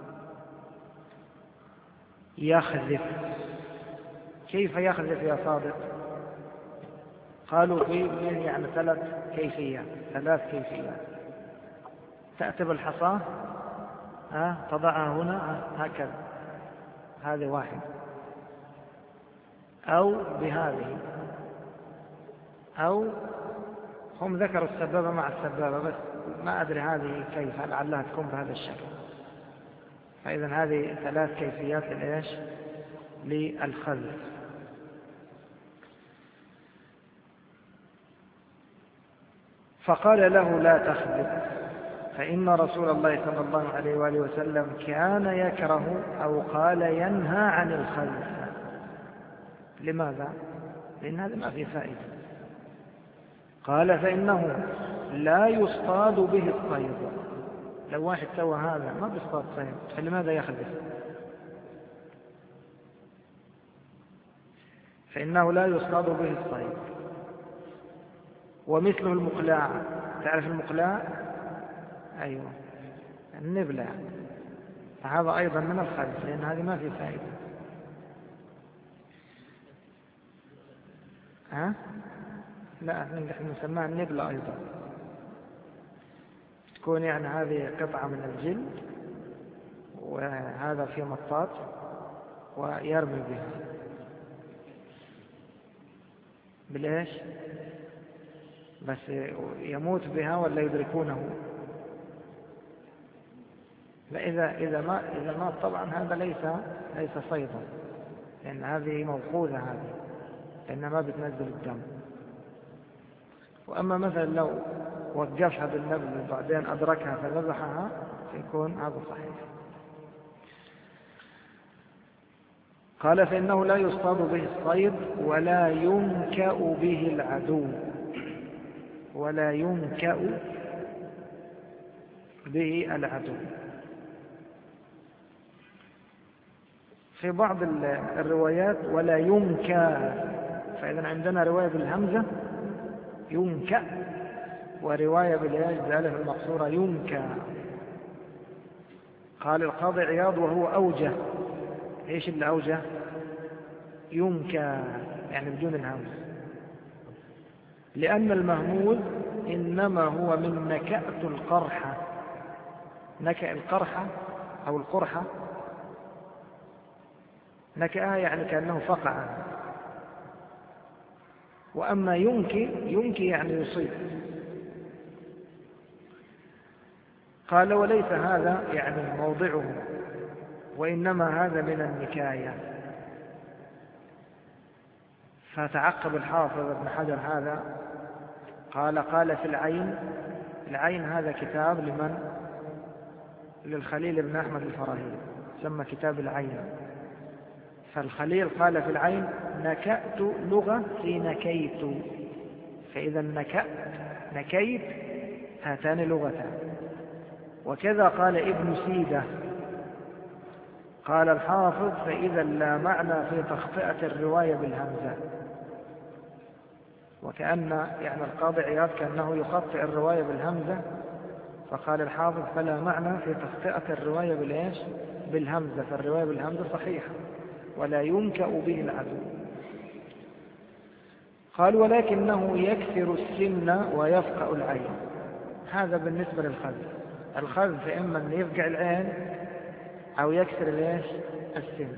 يخذف. كيف يخذف يا صادق؟ قالوا في يعني ثلاث كيفيات ثلاث كيفيات تأتي بالحصاة، ها تضعها هنا هكذا، هذه واحد، أو بهذه، أو هم ذكروا السبابة مع السبابة، بس ما أدري هذه كيف، لعلها تكون بهذا الشكل. فإذا هذه ثلاث كيفيات لإيش؟ للخذف. فقال له لا تخذف، فإن رسول الله صلى الله عليه وآله وسلم كان يكره أو قال ينهى عن الخذف. لماذا؟ لأن هذا ما فيه فائدة. قال فإنه لا يصطاد به الصيد. لو واحد سوى هذا ما بيصطاد صيد، فلماذا يخذف؟ فإنه لا يصطاد به الصيد. ومثله المقلاع، تعرف المقلاع؟ أيوة، النبلة، فهذا أيضا من الخبث، لأن هذه ما في فائدة. ها؟ لا، نحن نسميها النبلة أيضا، تكون يعني هذه قطعة من الجلد وهذا في مطاط ويرمي بها. بالإيش؟ بس يموت بها ولا يدركونه؟ لا، إذا إذا ما إذا مات طبعا هذا ليس ليس صيدا، لأن هذه موقوذة، هذه لأنها ما بتنزل الدم. وأما مثلا لو وقفها بالنبل وبعدين أدركها فذبحها فيكون هذا صحيح. قال فإنه لا يصطاد به الصيد ولا ينكأ به العدو، ولا ينكأ به العدو. في بعض الروايات ولا ينكى، فإذا عندنا رواية بالهمزة ينكأ، ورواية بالياء بالألف المقصورة ينكى. قال القاضي عياض وهو أوجه. إيش اللي أوجه؟ ينكى يعني بدون الهمزة، لأن المهموز إنما هو من نكأة القرحة، نكأ القرحة أو القرحة، نكأها يعني كأنه فقع. وأما ينكي، ينكي يعني يصيب. قال وليس هذا يعني موضعه، وإنما هذا من النكاية. فتعقب الحافظ ابن حجر هذا، قال قال في العين. العين هذا كتاب لمن؟ للخليل بن أحمد الفراهيدي، سمى كتاب العين. فالخليل قال في العين نكأت لغة في نكيت، فإذا نكأت نكيت هاتان لغتان. وكذا قال ابن سيدة. قال الحافظ فإذا لا معنى في تخطئة الرواية بالهمزة، وكأن يعني القاضي عياض كأنه يخطئ الرواية بالهمزة، فقال الحافظ فلا معنى في تخطئة الرواية بالإيش؟ بالهمزة، فالرواية بالهمزة صحيحة ولا ينكأ به العدو. قال ولكنه يكسر السن ويفقأ العين. هذا بالنسبة للخذف. الخذف إما أن يفقع العين أو يكسر الإيش؟ السن.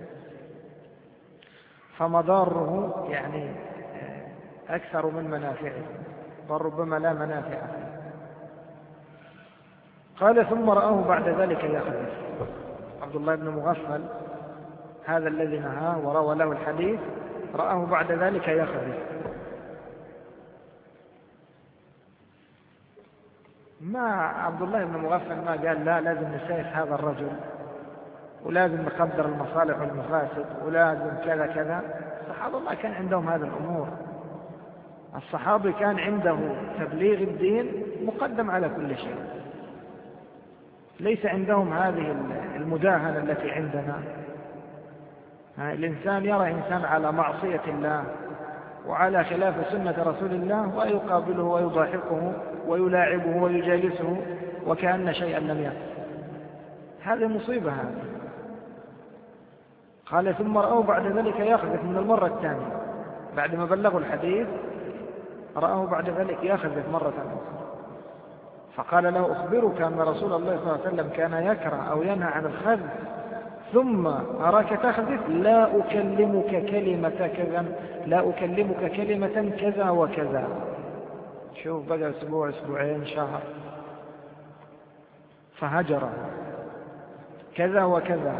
فمضاره يعني أكثر من منافعه، وربما لا منافع فيه. قال ثم رآه بعد ذلك يخذف. عبد الله بن مغفل هذا الذي نهاه وروى له الحديث، رآه بعد ذلك يخذف. ما عبد الله بن مغفل ما قال لا لازم نسيف هذا الرجل، ولازم نقدر المصالح والمفاسد، ولازم كذا كذا. الصحابة ما كان عندهم هذه الأمور. الصحابي كان عنده تبليغ الدين مقدم على كل شيء، ليس عندهم هذه المداهنة التي عندنا. الإنسان يرى إنسان على معصية الله وعلى خلاف سنة رسول الله ويقابله ويضاحكه ويلاعبه ويجالسه وكأن شيئا لم يحدث. هذه مصيبة. هذه قال ثم رأوه بعد ذلك يخذف من المرة الثانية، بعد ما بلغوا الحديث رأوه بعد ذلك يخذف مرة أخرى. فقال له أخبرك أن رسول الله صلى الله عليه وسلم كان يكره أو ينهى عن الخذف، ثم أراك تخذف، لا أكلمك كلمة كذا، لا أكلمك كلمة كذا وكذا. شوف بقى أسبوع أسبوعين شهر، فهجر كذا وكذا.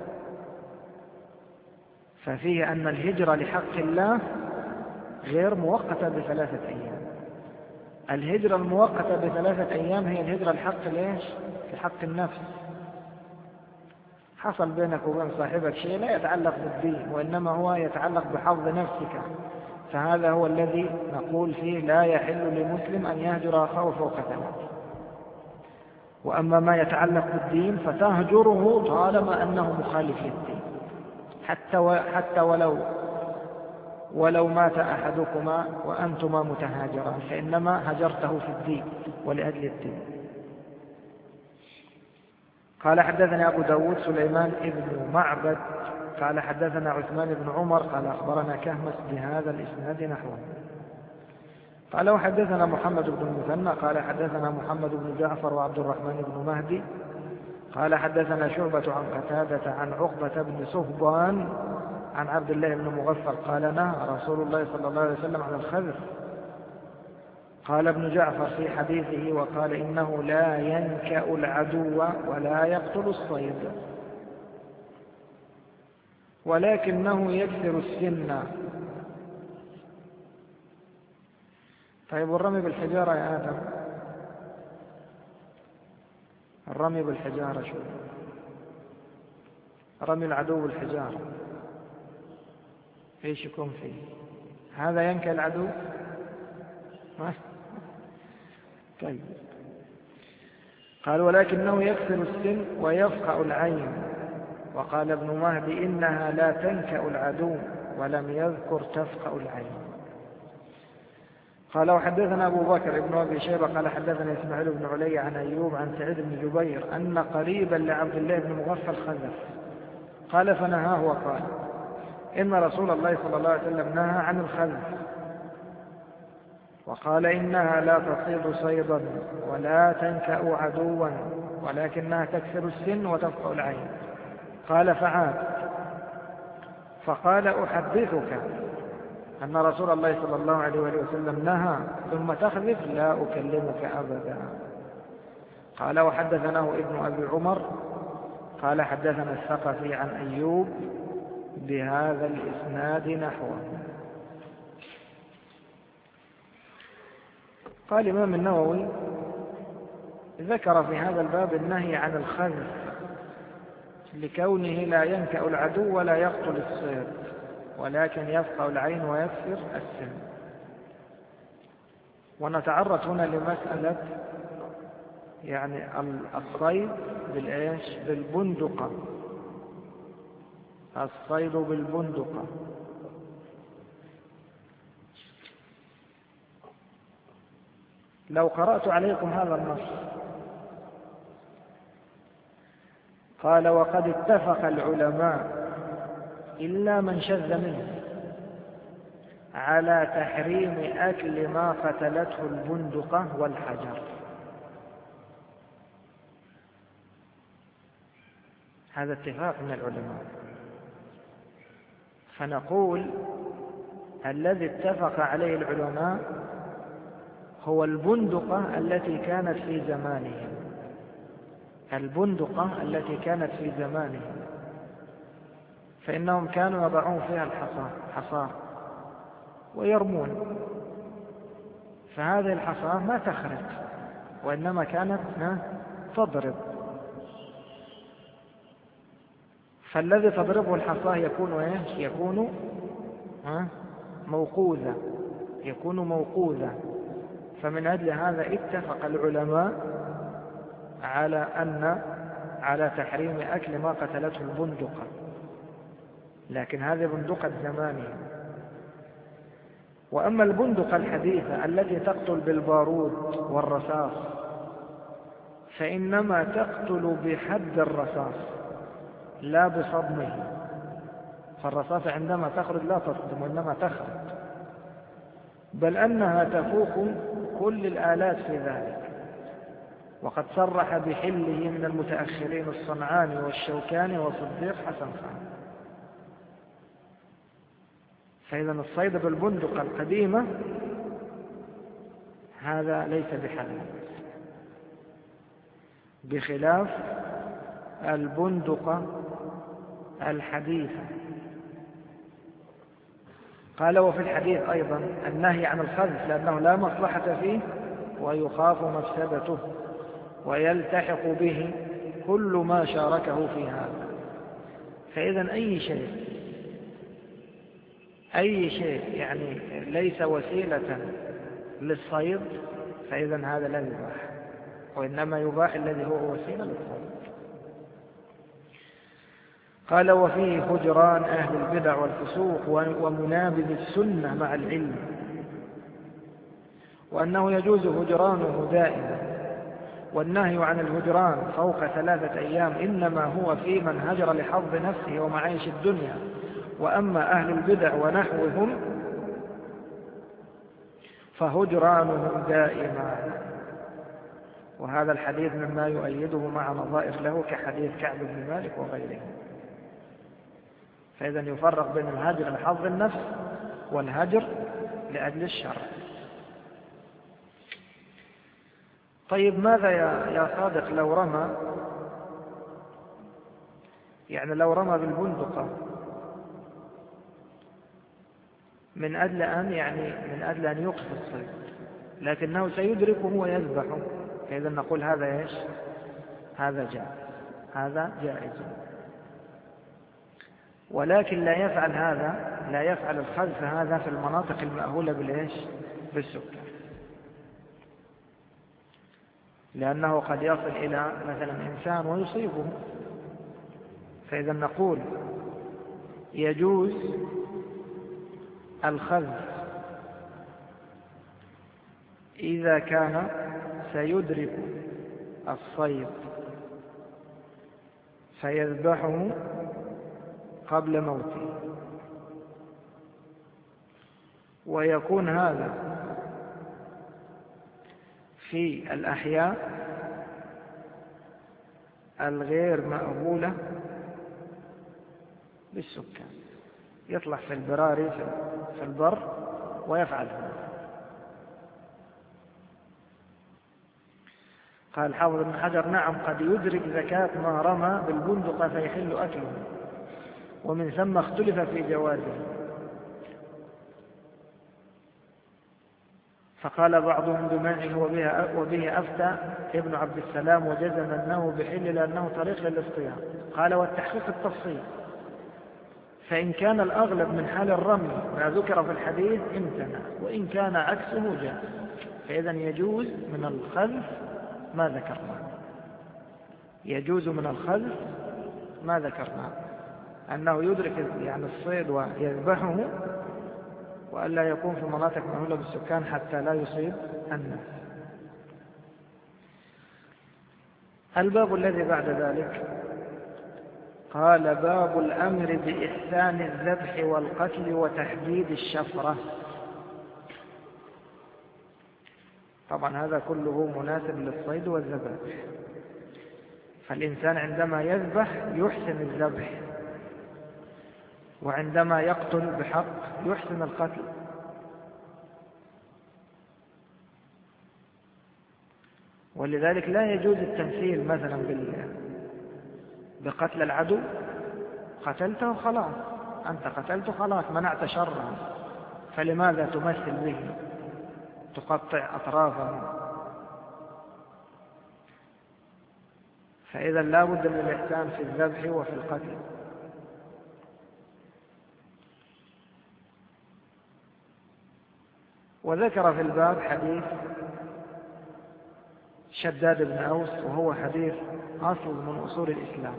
ففيه أن الهجرة لحق الله غير مؤقتة بثلاثة أيام. الهجرة المؤقتة بثلاثة أيام هي الهجرة لحق ليش؟ لحق النفس. حصل بينك وبين صاحبك شيء لا يتعلق بالدين، وإنما هو يتعلق بحظ نفسك، فهذا هو الذي نقول فيه لا يحل لمسلم أن يهجر أخاه فوق ثلاث. وأما ما يتعلق بالدين فتهجره طالما أنه مخالف للدين، حتى حتى ولو ولو مات أحدكما وأنتما متهاجران فإنما هجرته في الدين ولأجل الدين. قال حدثنا أبو داود سليمان ابن معبد قال حدثنا عثمان بن عمر قال أخبرنا كهمس بهذا الإسناد نحوه. قال وحدثنا محمد بن المثنى قال حدثنا محمد بن جعفر وعبد الرحمن بن مهدي قال حدثنا شعبة عن قتادة عن عقبة بن صهبان عن عبد الله بن مغفل قال نهى رسول الله صلى الله عليه وسلم عن الخذف. قال ابن جعفر في حديثه وقال إنه لا ينكأ العدو ولا يقتل الصيد ولكنه يكسر السن. طيب والرمي بالحجارة يا آدم، الرمي بالحجارة شو؟ رمي العدو بالحجارة ايش يكون فيه؟ هذا ينكأ العدو؟ طيب. قال ولكنه يكسر السن ويفقع العين. وقال ابن مهدي إنها لا تنكأ العدو ولم يذكر تفقع العين. قال وحدثنا أبو بكر ابن أبي شيبة قال حدثنا إسماعيل بن علي عن أيوب عن سعيد بن جبير أن قريبا لعبد الله بن مغفل خذف. قال فنهاه وقال إن رسول الله صلى الله عليه وسلم نهى عن الخذف وقال إنها لا تصيد صيدا ولا تنكأ عدوا ولكنها تكسر السن وتفقع العين. قال فعاد فقال أحدثك أن رسول الله صلى الله عليه وسلم نهى ثم تخذف لا أكلمك أبدا. قال وحدثناه ابن أبي عمر قال حدثنا الثقفي عن أيوب بهذا الإسناد نحوه. قال الإمام النووي ذكر في هذا الباب النهي عن الخذف لكونه لا ينكأ العدو ولا يقتل الصيد ولكن يفقع العين ويكسر السن. ونتعرض هنا لمسألة يعني الصيد بالإيش؟ بالبندقة، الصيد بالبندقة. لو قرأت عليكم هذا النص قال وقد اتفق العلماء إلا من شذ منه على تحريم أكل ما قتلته البندقة والحجر. هذا اتفاق من العلماء. فنقول الذي اتفق عليه العلماء هو البندقة التي كانت في زمانهم، البندقة التي كانت في زمانهم، فإنهم كانوا يضعون فيها الحصى حصى ويرمون، فهذه الحصى ما تخرج وإنما كانت تضرب، فالذي تضربه الحصى يكون ايش؟ يكون موقوذا، يكون موقوذا. فمن أجل هذا اتفق العلماء على أن على تحريم أكل ما قتلته البندقة، لكن هذه بندقة زمانهم. وأما البندقة الحديثة التي تقتل بالبارود والرصاص فإنما تقتل بحد الرصاص لا بصدمه، فالرصاص عندما تخرج لا تصدم وإنما تخرج، بل أنها تفوق كل الآلات في ذلك. وقد صرح بحله من المتأخرين الصنعاني والشوكاني وصديق حسن خان. فإذا الصيد بالبندقة القديمة هذا ليس بحلال، بخلاف البندقة الحديثة. قال وفي الحديث أيضا النهي عن الخذف لأنه لا مصلحة فيه ويخاف مفسدته ويلتحق به كل ما شاركه في هذا. فإذا أي شيء أي شيء يعني ليس وسيلة للصيد فإذا هذا لا يباح، وإنما يباح الذي هو وسيلة للصيد. قال وفيه هجران أهل البدع والفسوق ومنابذ السنة مع العلم، وأنه يجوز هجرانه دائما، والنهي عن الهجران فوق ثلاثة أيام إنما هو في من هجر لحظ نفسه ومعيش الدنيا، وأما أهل البدع ونحوهم فهجرانهم دائما. وهذا الحديث مما يؤيده مع نظائر له كحديث كعب بن مالك وغيره. فإذا يفرق بين الهجر لحظ النفس والهجر لأجل الشرع. طيب ماذا يا صادق لو رمى، يعني لو رمى بالبندقة من أجل أن يعني من أجل أن يوقف الصيد، لكنه سيدركه ويذبحه، فإذا نقول هذا إيش؟ هذا جائز، هذا جائز. ولكن لا يفعل هذا، لا يفعل الخذف هذا في المناطق المأهولة بالإيش؟ بالسكر، لأنه قد يصل إلى مثلا إنسان ويصيبه. فإذا نقول يجوز الخذف إذا كان سيدرك الصيد فيذبحه قبل موته، ويكون هذا في الأحياء الغير مأهولة بالسكان، يطلع في البراري في البر ويفعل هذا. قال حافظ بن حجر نعم قد يدرك زكاة ما رمى بالبندقة فيحل أكله، ومن ثم اختلف في جوازه. فقال بعضهم بمنعه وبه أفتى ابن عبد السلام وجزم أنه بحل لأنه طريق للاصطياد. قال والتحقيق التفصيل، فإن كان الأغلب من حال الرمي ما ذكر في الحديث امتنع، وإن كان عكسه جاء، فإذا يجوز من الخذف ما ذكرناه، يجوز من الخذف ما ذكرناه، أنه يدرك يعني الصيد ويذبحه، وألا يكون في مناطق مأهولة بالسكان حتى لا يصيب الناس. الباب الذي بعد ذلك قال باب الأمر بإحسان الذبح والقتل وتحديد الشفرة. طبعا هذا كله مناسب للصيد والذبح، فالإنسان عندما يذبح يحسن الذبح، وعندما يقتل بحق يحسن القتل. ولذلك لا يجوز التمثيل مثلا بقتل العدو، قتلته خلاص، أنت قتلته خلاص، منعت شره، فلماذا تمثل به تقطع أطرافه؟ فإذا لا بد من الإحسان في الذبح وفي القتل. وذكر في الباب حديث شداد بن أوس، وهو حديث أصل من أصول الإسلام.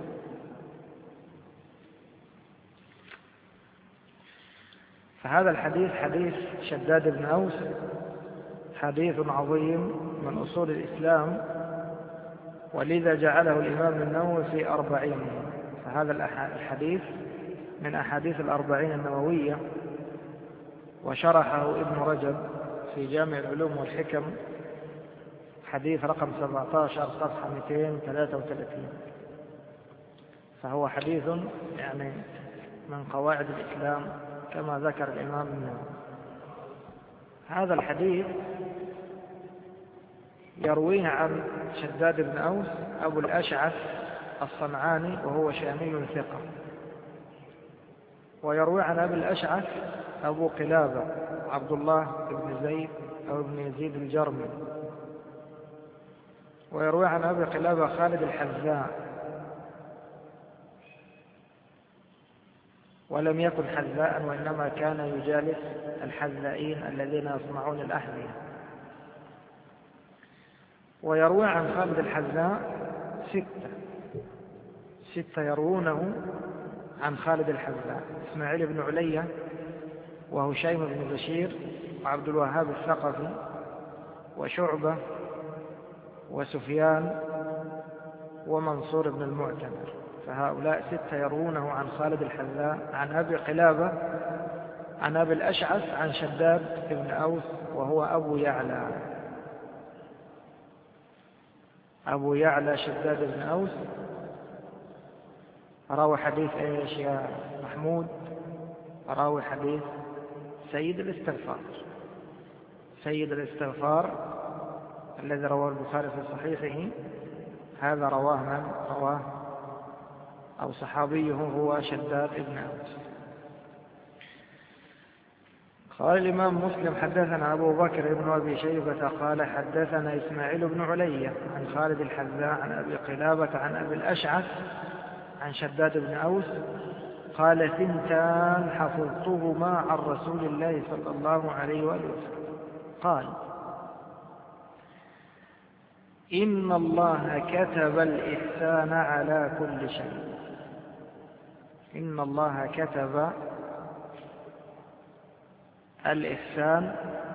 فهذا الحديث حديث شداد بن أوس حديث عظيم من أصول الإسلام، ولذا جعله الإمام النووي في أربعين. فهذا الحديث من أحاديث الأربعين النووية، وشرحه ابن رجب في جامع العلوم والحكم حديث رقم سبعة عشر صفحة مئتين وثلاثة وثلاثين. فهو حديث يعني من قواعد الإسلام كما ذكر الإمام النووي. هذا الحديث يرويه عن شداد بن أوس أبو الأشعث الصنعاني، وهو شامي ثقة، ويروي عن أبي الأشعث أبو قلابة عبد الله بن زيد أو ابن يزيد الجرمي، ويروي عن أبي قلابة خالد الحذاء، ولم يكن حذاء وإنما كان يجالس الحذائين الذين يصنعون الأحذية. ويروي عن خالد الحذاء ستة ستة يروونه عن خالد الحذاء، إسماعيل بن علية وهشيم بن بشير وعبد الوهاب الثقفي وشعبة وسفيان ومنصور بن المعتمر، فهؤلاء ستة يروونه عن خالد الحذاء عن أبي قلابة عن أبي الأشعث عن شداد بن أوس وهو أبو يعلى. أبو يعلى شداد بن أوس راوي حديث إيش يا محمود؟ راوي حديث سيد الاستغفار. سيد الاستغفار الذي رواه البخاري في صحيحه، هذا رواه من؟ رواه أو صحابيه هو شداد بن أوس. قال الإمام مسلم حدثنا أبو بكر بن أبي شيبة قال حدثنا إسماعيل بن علية عن خالد الحذاء عن أبي قلابة عن أبي الأشعث عن شداد بن أوس قال ثنتان حفظتهما عن رسول الله صلى الله عليه وآله وسلم قال إن الله كتب الإحسان على كل شيء. إن الله كتب الإحسان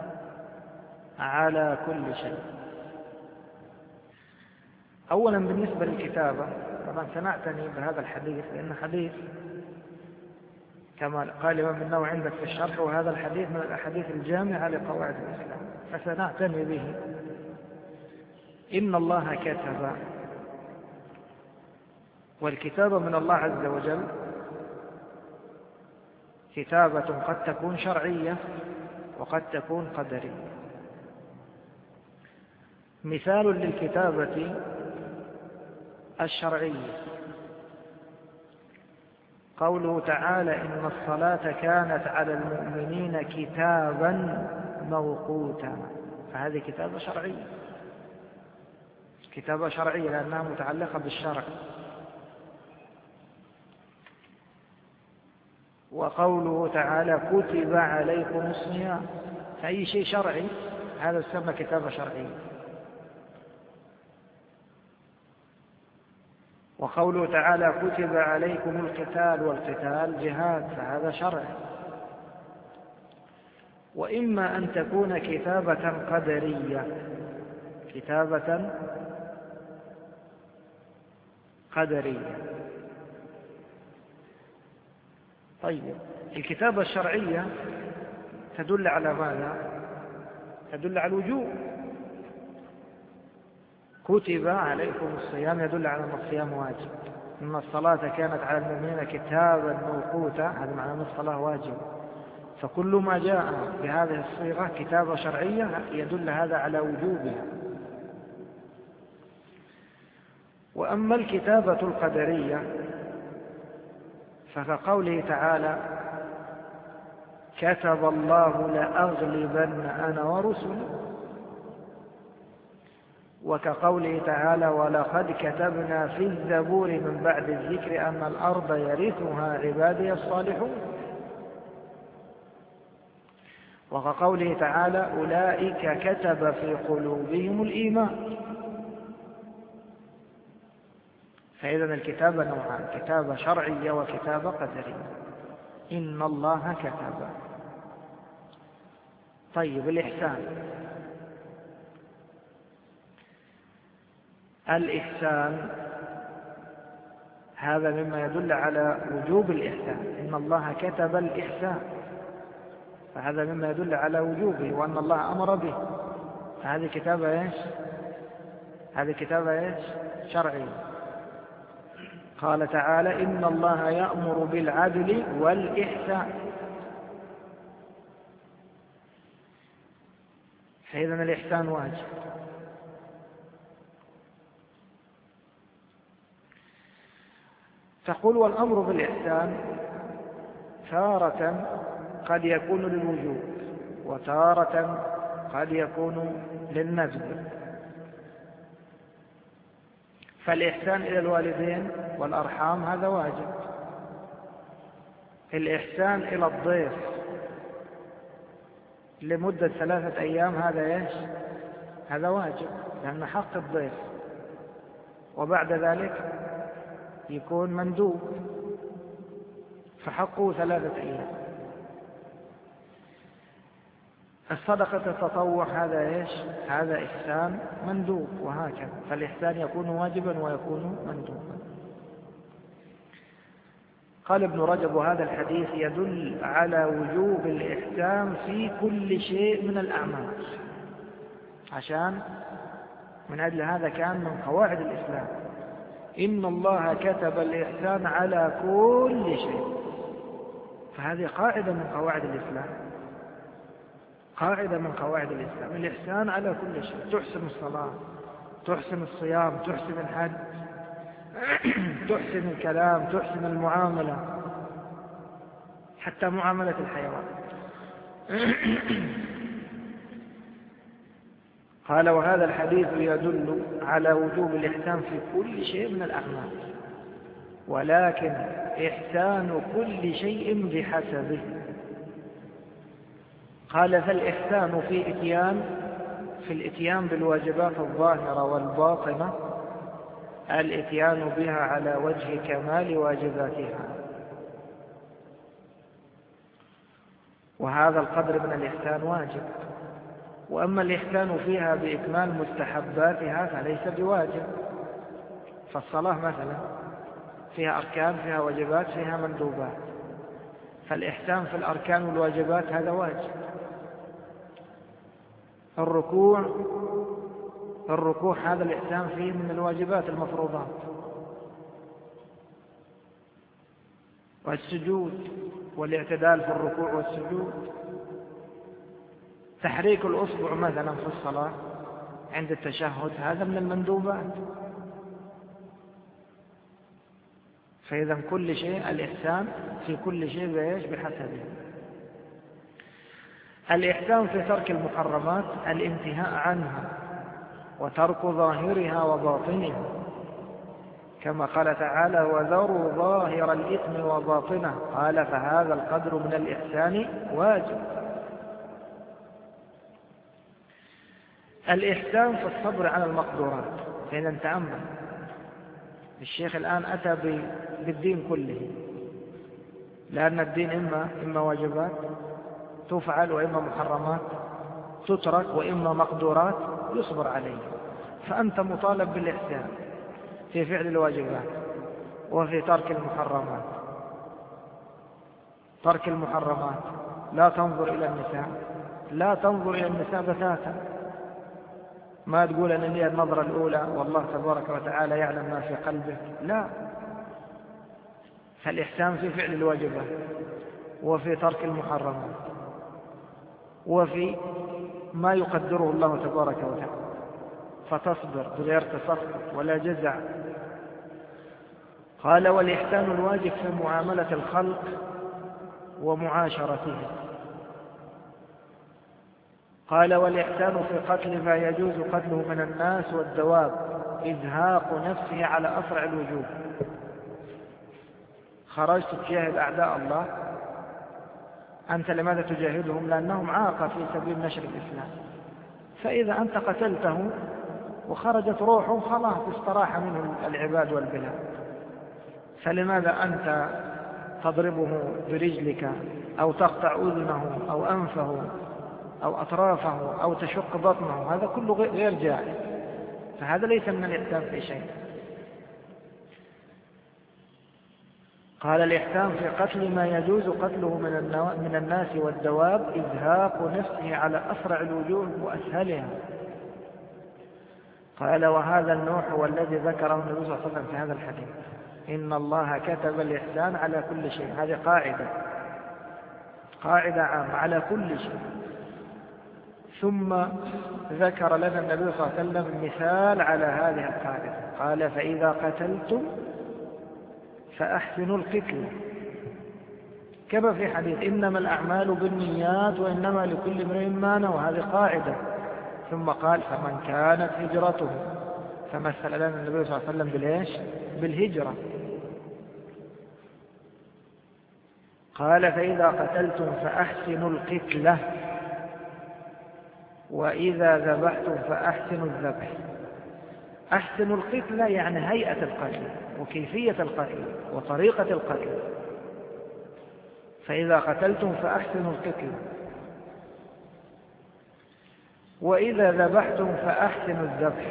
على كل شيء. أولا بالنسبة للكتابة، طبعا سنعتني بهذا الحديث لأن حديث كما قال الإمام النووي عندك في الشرح، وهذا الحديث من الأحاديث الجامعة لقواعد الإسلام، فسنعتني به. إن الله كتب، والكتابة من الله عز وجل كتابة قد تكون شرعية وقد تكون قدرية. مثال للكتابة الشرعية قوله تعالى إن الصلاة كانت على المؤمنين كتابا موقوتا، فهذه كتابة شرعية، كتابة شرعية لأنها متعلقة بالشرع. وقوله تعالى كتب عليكم الصيام، فأي شيء شرعي هذا يسمى كتابة شرعية. وقوله تعالى كتب عليكم القتال، والقتال جهاد، فهذا شرعي. وإما أن تكون كتابة قدرية، كتابة قدرية. طيب الكتابة الشرعية تدل على ماذا؟ تدل على الوجوب. كتب عليكم الصيام يدل على أن الصيام واجب. إن الصلاة كانت على المؤمنين كتابا موقوتا، هذا معنى أن الصلاة واجب. فكل ما جاء بهذه الصيغة كتابة شرعية يدل هذا على وجوبها. وأما الكتابة القدرية فكقوله تعالى كتب الله لأغلبن أنا ورسلي، وكقوله تعالى ولقد كتبنا في الزبور من بعد الذكر أن الأرض يرثها عبادي الصالحون، وكقوله تعالى أولئك كتب في قلوبهم الإيمان. فإذا الكتابة نوعان، كتابة شرعية وكتابة قدرية. إن الله كتب. طيب الإحسان، الإحسان هذا مما يدل على وجوب الإحسان. إن الله كتب الإحسان، فهذا مما يدل على وجوبه وأن الله أمر به. فهذه كتابة إيش؟ هذه كتابة إيش؟ شرعية. قال تعالى إن الله يأمر بالعدل والإحسان، فإذن الإحسان واجب. تقول والأمر بالإحسان تارة قد يكون للوجوب وتارة قد يكون للندب. فالإحسان إلى الوالدين والأرحام هذا واجب. الإحسان إلى الضيف لمدة ثلاثة أيام هذا إيش؟ هذا واجب لأن حق الضيف، وبعد ذلك يكون مندوب. فحقه ثلاثة أيام. الصدقة التطوع هذا إيش؟ هذا إحسان مندوب، وهكذا، فالإحسان يكون واجبا ويكون مندوبا. قال ابن رجب: وهذا الحديث يدل على وجوب الإحسان في كل شيء من الأعمال، عشان من أجل هذا كان من قواعد الإسلام: إن الله كتب الإحسان على كل شيء. فهذه قاعدة من قواعد الإسلام، قاعدة من قواعد الإسلام، الإحسان على كل شيء. تحسن الصلاة، تحسن الصيام، تحسن الحج، تحسن الكلام، تحسن المعاملة، حتى معاملة الحيوان. قال: وهذا الحديث يدل على وجوب الإحسان في كل شيء من الأعمال، ولكن إحسان كل شيء بحسبه. قال: فالإحسان في إتيان في الإتيان بالواجبات الظاهرة والباطنة الإتيان بها على وجه كمال واجباتها، وهذا القدر من الإحسان واجب. وأما الإحسان فيها بإكمال مستحباتها فليس بواجب. فالصلاة مثلا فيها أركان، فيها واجبات، فيها مندوبات، فالإحسان في الأركان والواجبات هذا واجب. الركوع الركوع هذا الإحسان فيه من الواجبات المفروضات. والسجود والاعتدال في الركوع والسجود. تحريك الأصبع مثلا في الصلاة عند التشهد هذا من المندوبات. فإذا كل شيء الإحسان في كل شيء بإيش؟ بحسبه. الإحسان في ترك المحرمات الانتهاء عنها وترك ظاهرها وباطنها، كما قال تعالى: وذروا ظاهر الإثم وباطنه. قال: فهذا القدر من الإحسان واجب. الإحسان في الصبر على المقدورات. فإذا نتأمل، الشيخ الآن أتى بالدين كله، لأن الدين إما إما واجبات تفعل، وإما محرمات تترك، وإما مقدورات يصبر عليه. فأنت مطالب بالإحسان في فعل الواجبات وفي ترك المحرمات. ترك المحرمات: لا تنظر إلى النساء، لا تنظر إلى النساء بتاتا. ما تقول أن لي النظرة الأولى والله تبارك وتعالى يعلم ما في قلبك، لا. فالإحسان في فعل الواجبات وفي ترك المحرمات وفي ما يقدره الله تبارك وتعالى، فتصبر بغير تسخط ولا جزع. قال: والإحسان الواجب في معاملة الخلق ومعاشرتهم. قال: والإحسان في قتل ما يجوز قتله من الناس والدواب إزهاق نفسه على أسرع الوجوب. خرجت تجاهد أعداء الله، أنت لماذا تجاهدهم؟ لأنهم عاقة في سبيل نشر الإسلام. فإذا أنت قتلته وخرجت روحه خلاص استراح منه العباد والبلاد. فلماذا أنت تضربه برجلك أو تقطع أذنه أو أنفه أو أطرافه أو تشق بطنه؟ هذا كله غير جائز. فهذا ليس من الإحسان في شيء. قال: الإحسان في قتل ما يجوز قتله من الناس والدواب إزهاق نفسه على أسرع الوجوه وأسهلها. قال: وهذا النوع هو الذي ذكره النبي صلى الله عليه وسلم في هذا الحديث: إن الله كتب الإحسان على كل شيء. هذه قاعدة قاعدة عامة على كل شيء. ثم ذكر لنا النبي صلى الله عليه وسلم مثال على هذه القاعدة. قال: فإذا قتلتم فأحسنوا القتل، كما في حديث: إنما الأعمال بالنيات وإنما لكل امرئ ما نوى. وهذه قاعدة. ثم قال: فمن كانت هجرته، فمثل لنا النبي صلى الله عليه وسلم بالإيش؟ بالهجرة. قال: فإذا قتلتم فأحسنوا القتلة، وإذا ذبحتم فأحسنوا الذبح. أحسنوا القتلة يعني هيئة القتل وكيفية القتل وطريقة القتل. فإذا قتلتم فأحسنوا القتل، وإذا ذبحتم فأحسنوا الذبح.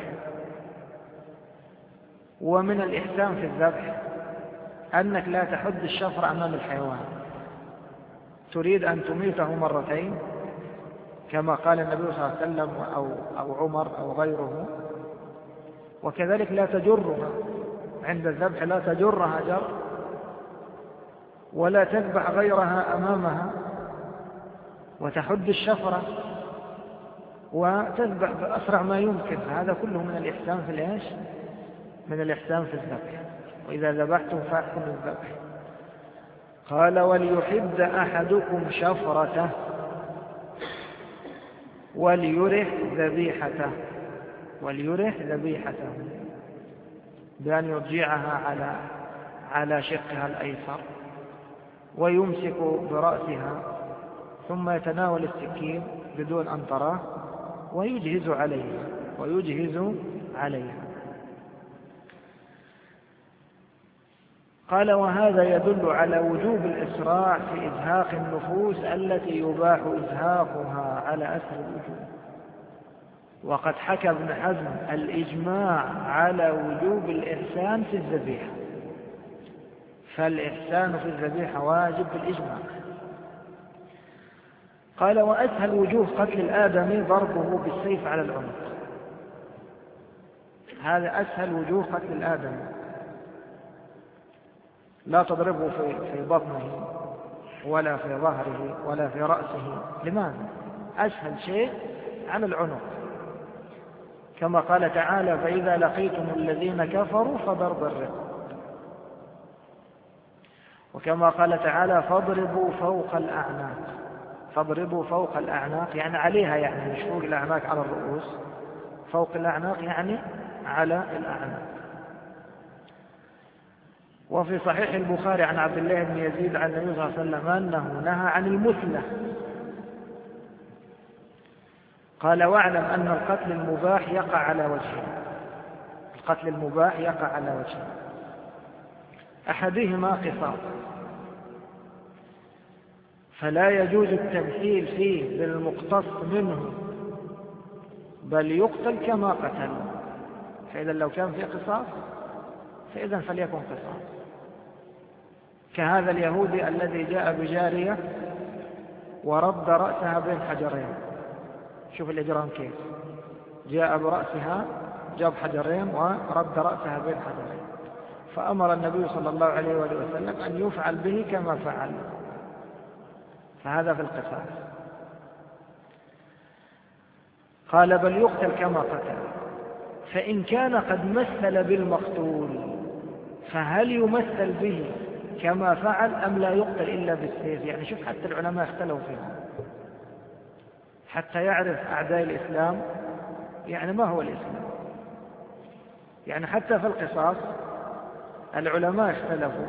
ومن الإحسان في الذبح أنك لا تحد الشفر أمام الحيوان، تريد أن تميته مرتين كما قال النبي صلى الله عليه وسلم أو, أو عمر أو غيره، وكذلك لا تجرها عند الذبح، لا تجرها جر، ولا تذبح غيرها أمامها وتحد الشفرة وتذبح بأسرع ما يمكن. هذا كله من الإحسان في الإيش؟ من الإحسان في الذبح. وإذا ذبحتم فأحسنوا الذبح. قال وليحد أحدكم شفرته وليرح ذبيحته، وليرح ذبيحته بأن يرجعها على على شقها الأيسر ويمسك برأسها ثم يتناول السكين بدون أن تراه ويجهز عليها ويجهز عليها. قال وهذا يدل على وجوب الإسراع في إزهاق النفوس التي يباح إزهاقها على أسهل الوجوب. وقد حكى ابن حزم الإجماع على وجوب الإحسان في الذبيحة، فالإحسان في الذبيحة واجب بالإجماع. قال وأسهل وجوه قتل الآدمي ضربه بالسيف على العنق، هذا أسهل وجوه قتل الآدمي، لا تضربه في في بطنه ولا في ظهره ولا في رأسه. لماذا؟ أسهل شيء على العنق، كما قال تعالى فإذا لقيتم الذين كفروا فضرب الرقاب، وكما قال تعالى فاضربوا فوق الأعناق، فاضربوا فوق الأعناق يعني عليها، يعني مش فوق الأعناق على الرؤوس، فوق الأعناق يعني على الأعناق. وفي صحيح البخاري عن عبد الله بن يزيد عن النبي صلى الله عليه وسلم أنه نهى عن المثلة، قال واعلم أن القتل المباح يقع على وجهه، القتل المباح يقع على وجهه، أحدهما قصاص، فلا يجوز التمثيل فيه بالمقتص منه بل يقتل كما قتل. فإذا لو كان فيه قصاص فإذا فليكن قصاص، كهذا اليهودي الذي جاء بجارية ورد رأسها بين حجرين. شوف الإجرام كيف، جاء برأسها جاب حجرين ورد رأسها بين حجرين، فأمر النبي صلى الله عليه وسلم أن يفعل به كما فعل، فهذا في القصاص. قال بل يقتل كما قتل. فإن كان قد مثل بالمقتول فهل يمثل به كما فعل أم لا يقتل إلا بالسيف؟ يعني شوف حتى العلماء اختلوا فيها حتى يعرف أعداء الإسلام يعني ما هو الإسلام. يعني حتى في القصاص العلماء اختلفوا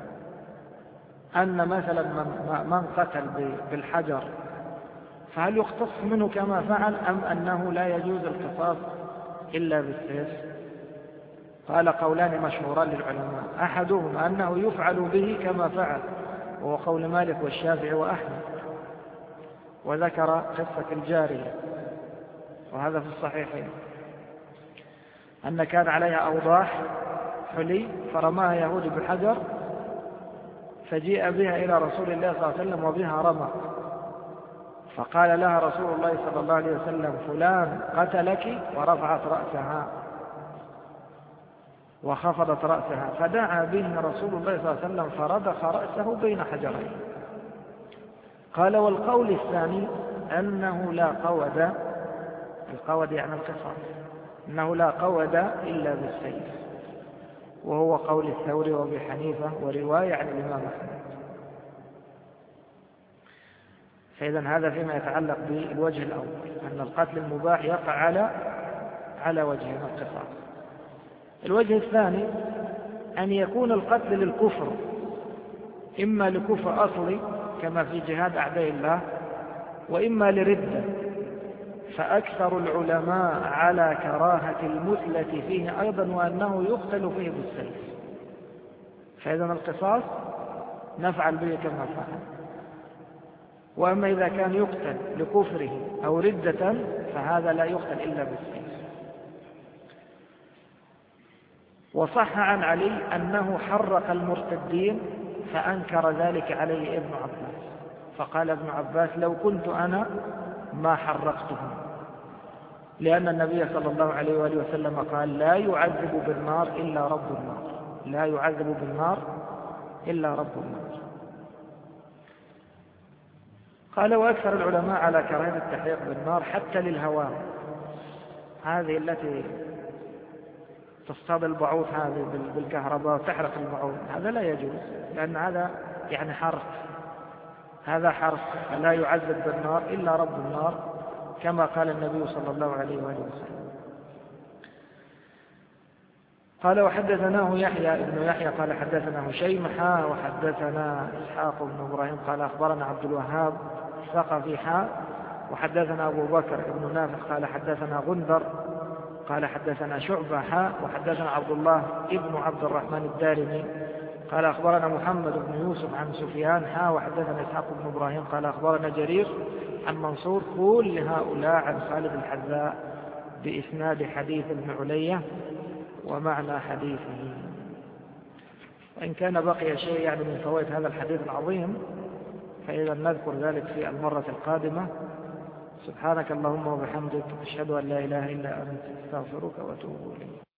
أن مثلا من, من قتل بالحجر فهل يقتص منه كما فعل أم أنه لا يجوز القصاص إلا بالسيف. قال قولان مشهوران للعلماء، أحدهما أنه يفعل به كما فعل وهو قول مالك والشافعي وأحمد، وذكر قصة الجارية وهذا في الصحيحين أن كان عليها أوضاح حلي فرماها يهود بالحجر فجيء بها إلى رسول الله صلى الله عليه وسلم وبها رمق، فقال لها رسول الله صلى الله عليه وسلم فلان قتلك، ورفعت رأسها وخفضت رأسها، فدعا به رسول الله صلى الله عليه وسلم فرضخ رأسه بين حجرين. قال والقول الثاني أنه لا قود، القود يعني القصاص، أنه لا قود إلا بالسيف، وهو قول الثوري وابي حنيفة ورواية عن الإمام أحمد. فإذا هذا فيما يتعلق بالوجه الأول أن القتل المباح يقع على على وجه القصاص. الوجه الثاني أن يكون القتل للكفر، إما لكفر أصلي كما في جهاد أعداء الله، وإما لردة، فأكثر العلماء على كراهة المثلة فيه أيضا وأنه يقتل فيه بالسيف. فإذا القصاص نفعل به كما فعل، وأما إذا كان يقتل لكفره أو ردة فهذا لا يقتل إلا بالسيف. وصح عن علي أنه حرق المرتدين فأنكر ذلك عليه ابن عباس، فقال ابن عباس لو كنت أنا ما حرقتهم، لأن النبي صلى الله عليه وآله وسلم قال لا يعذب بالنار إلا رب النار، لا يعذب بالنار إلا رب النار. قال وأكثر العلماء على كراهة التحريق بالنار حتى للهواء، هذه التي تصطاد البعوض هذه بالكهرباء وتحرق البعوض، هذا لا يجوز، لأن هذا يعني حرق، هذا حرق، لا يعذب بالنار إلا رب النار كما قال النبي صلى الله عليه وآله وسلم. قال وحدثناه يحيى ابن يحيى قال حدثنا هشيم حاء وحدثنا إسحاق بن إبراهيم قال أخبرنا عبد الوهاب الثقفي حاء وحدثنا أبو بكر بن نافع قال حدثنا غندر قال حدثنا شعبة حاء وحدثنا عبد الله ابن عبد الرحمن الدارمي قال أخبرنا محمد بن يوسف عن سفيان حاء وحدثنا إسحاق بن إبراهيم قال أخبرنا جرير عن منصور كل هؤلاء عن خالد الحذاء بإسناد حديث ابن علية ومعنى حديثه. وإن كان بقي شيء يعني من فوائد هذا الحديث العظيم فإذا نذكر ذلك في المرة القادمة. سبحانك اللهم وبحمدك أشهد أن لا إله إلا أنت أستغفرك وأتوب إليك.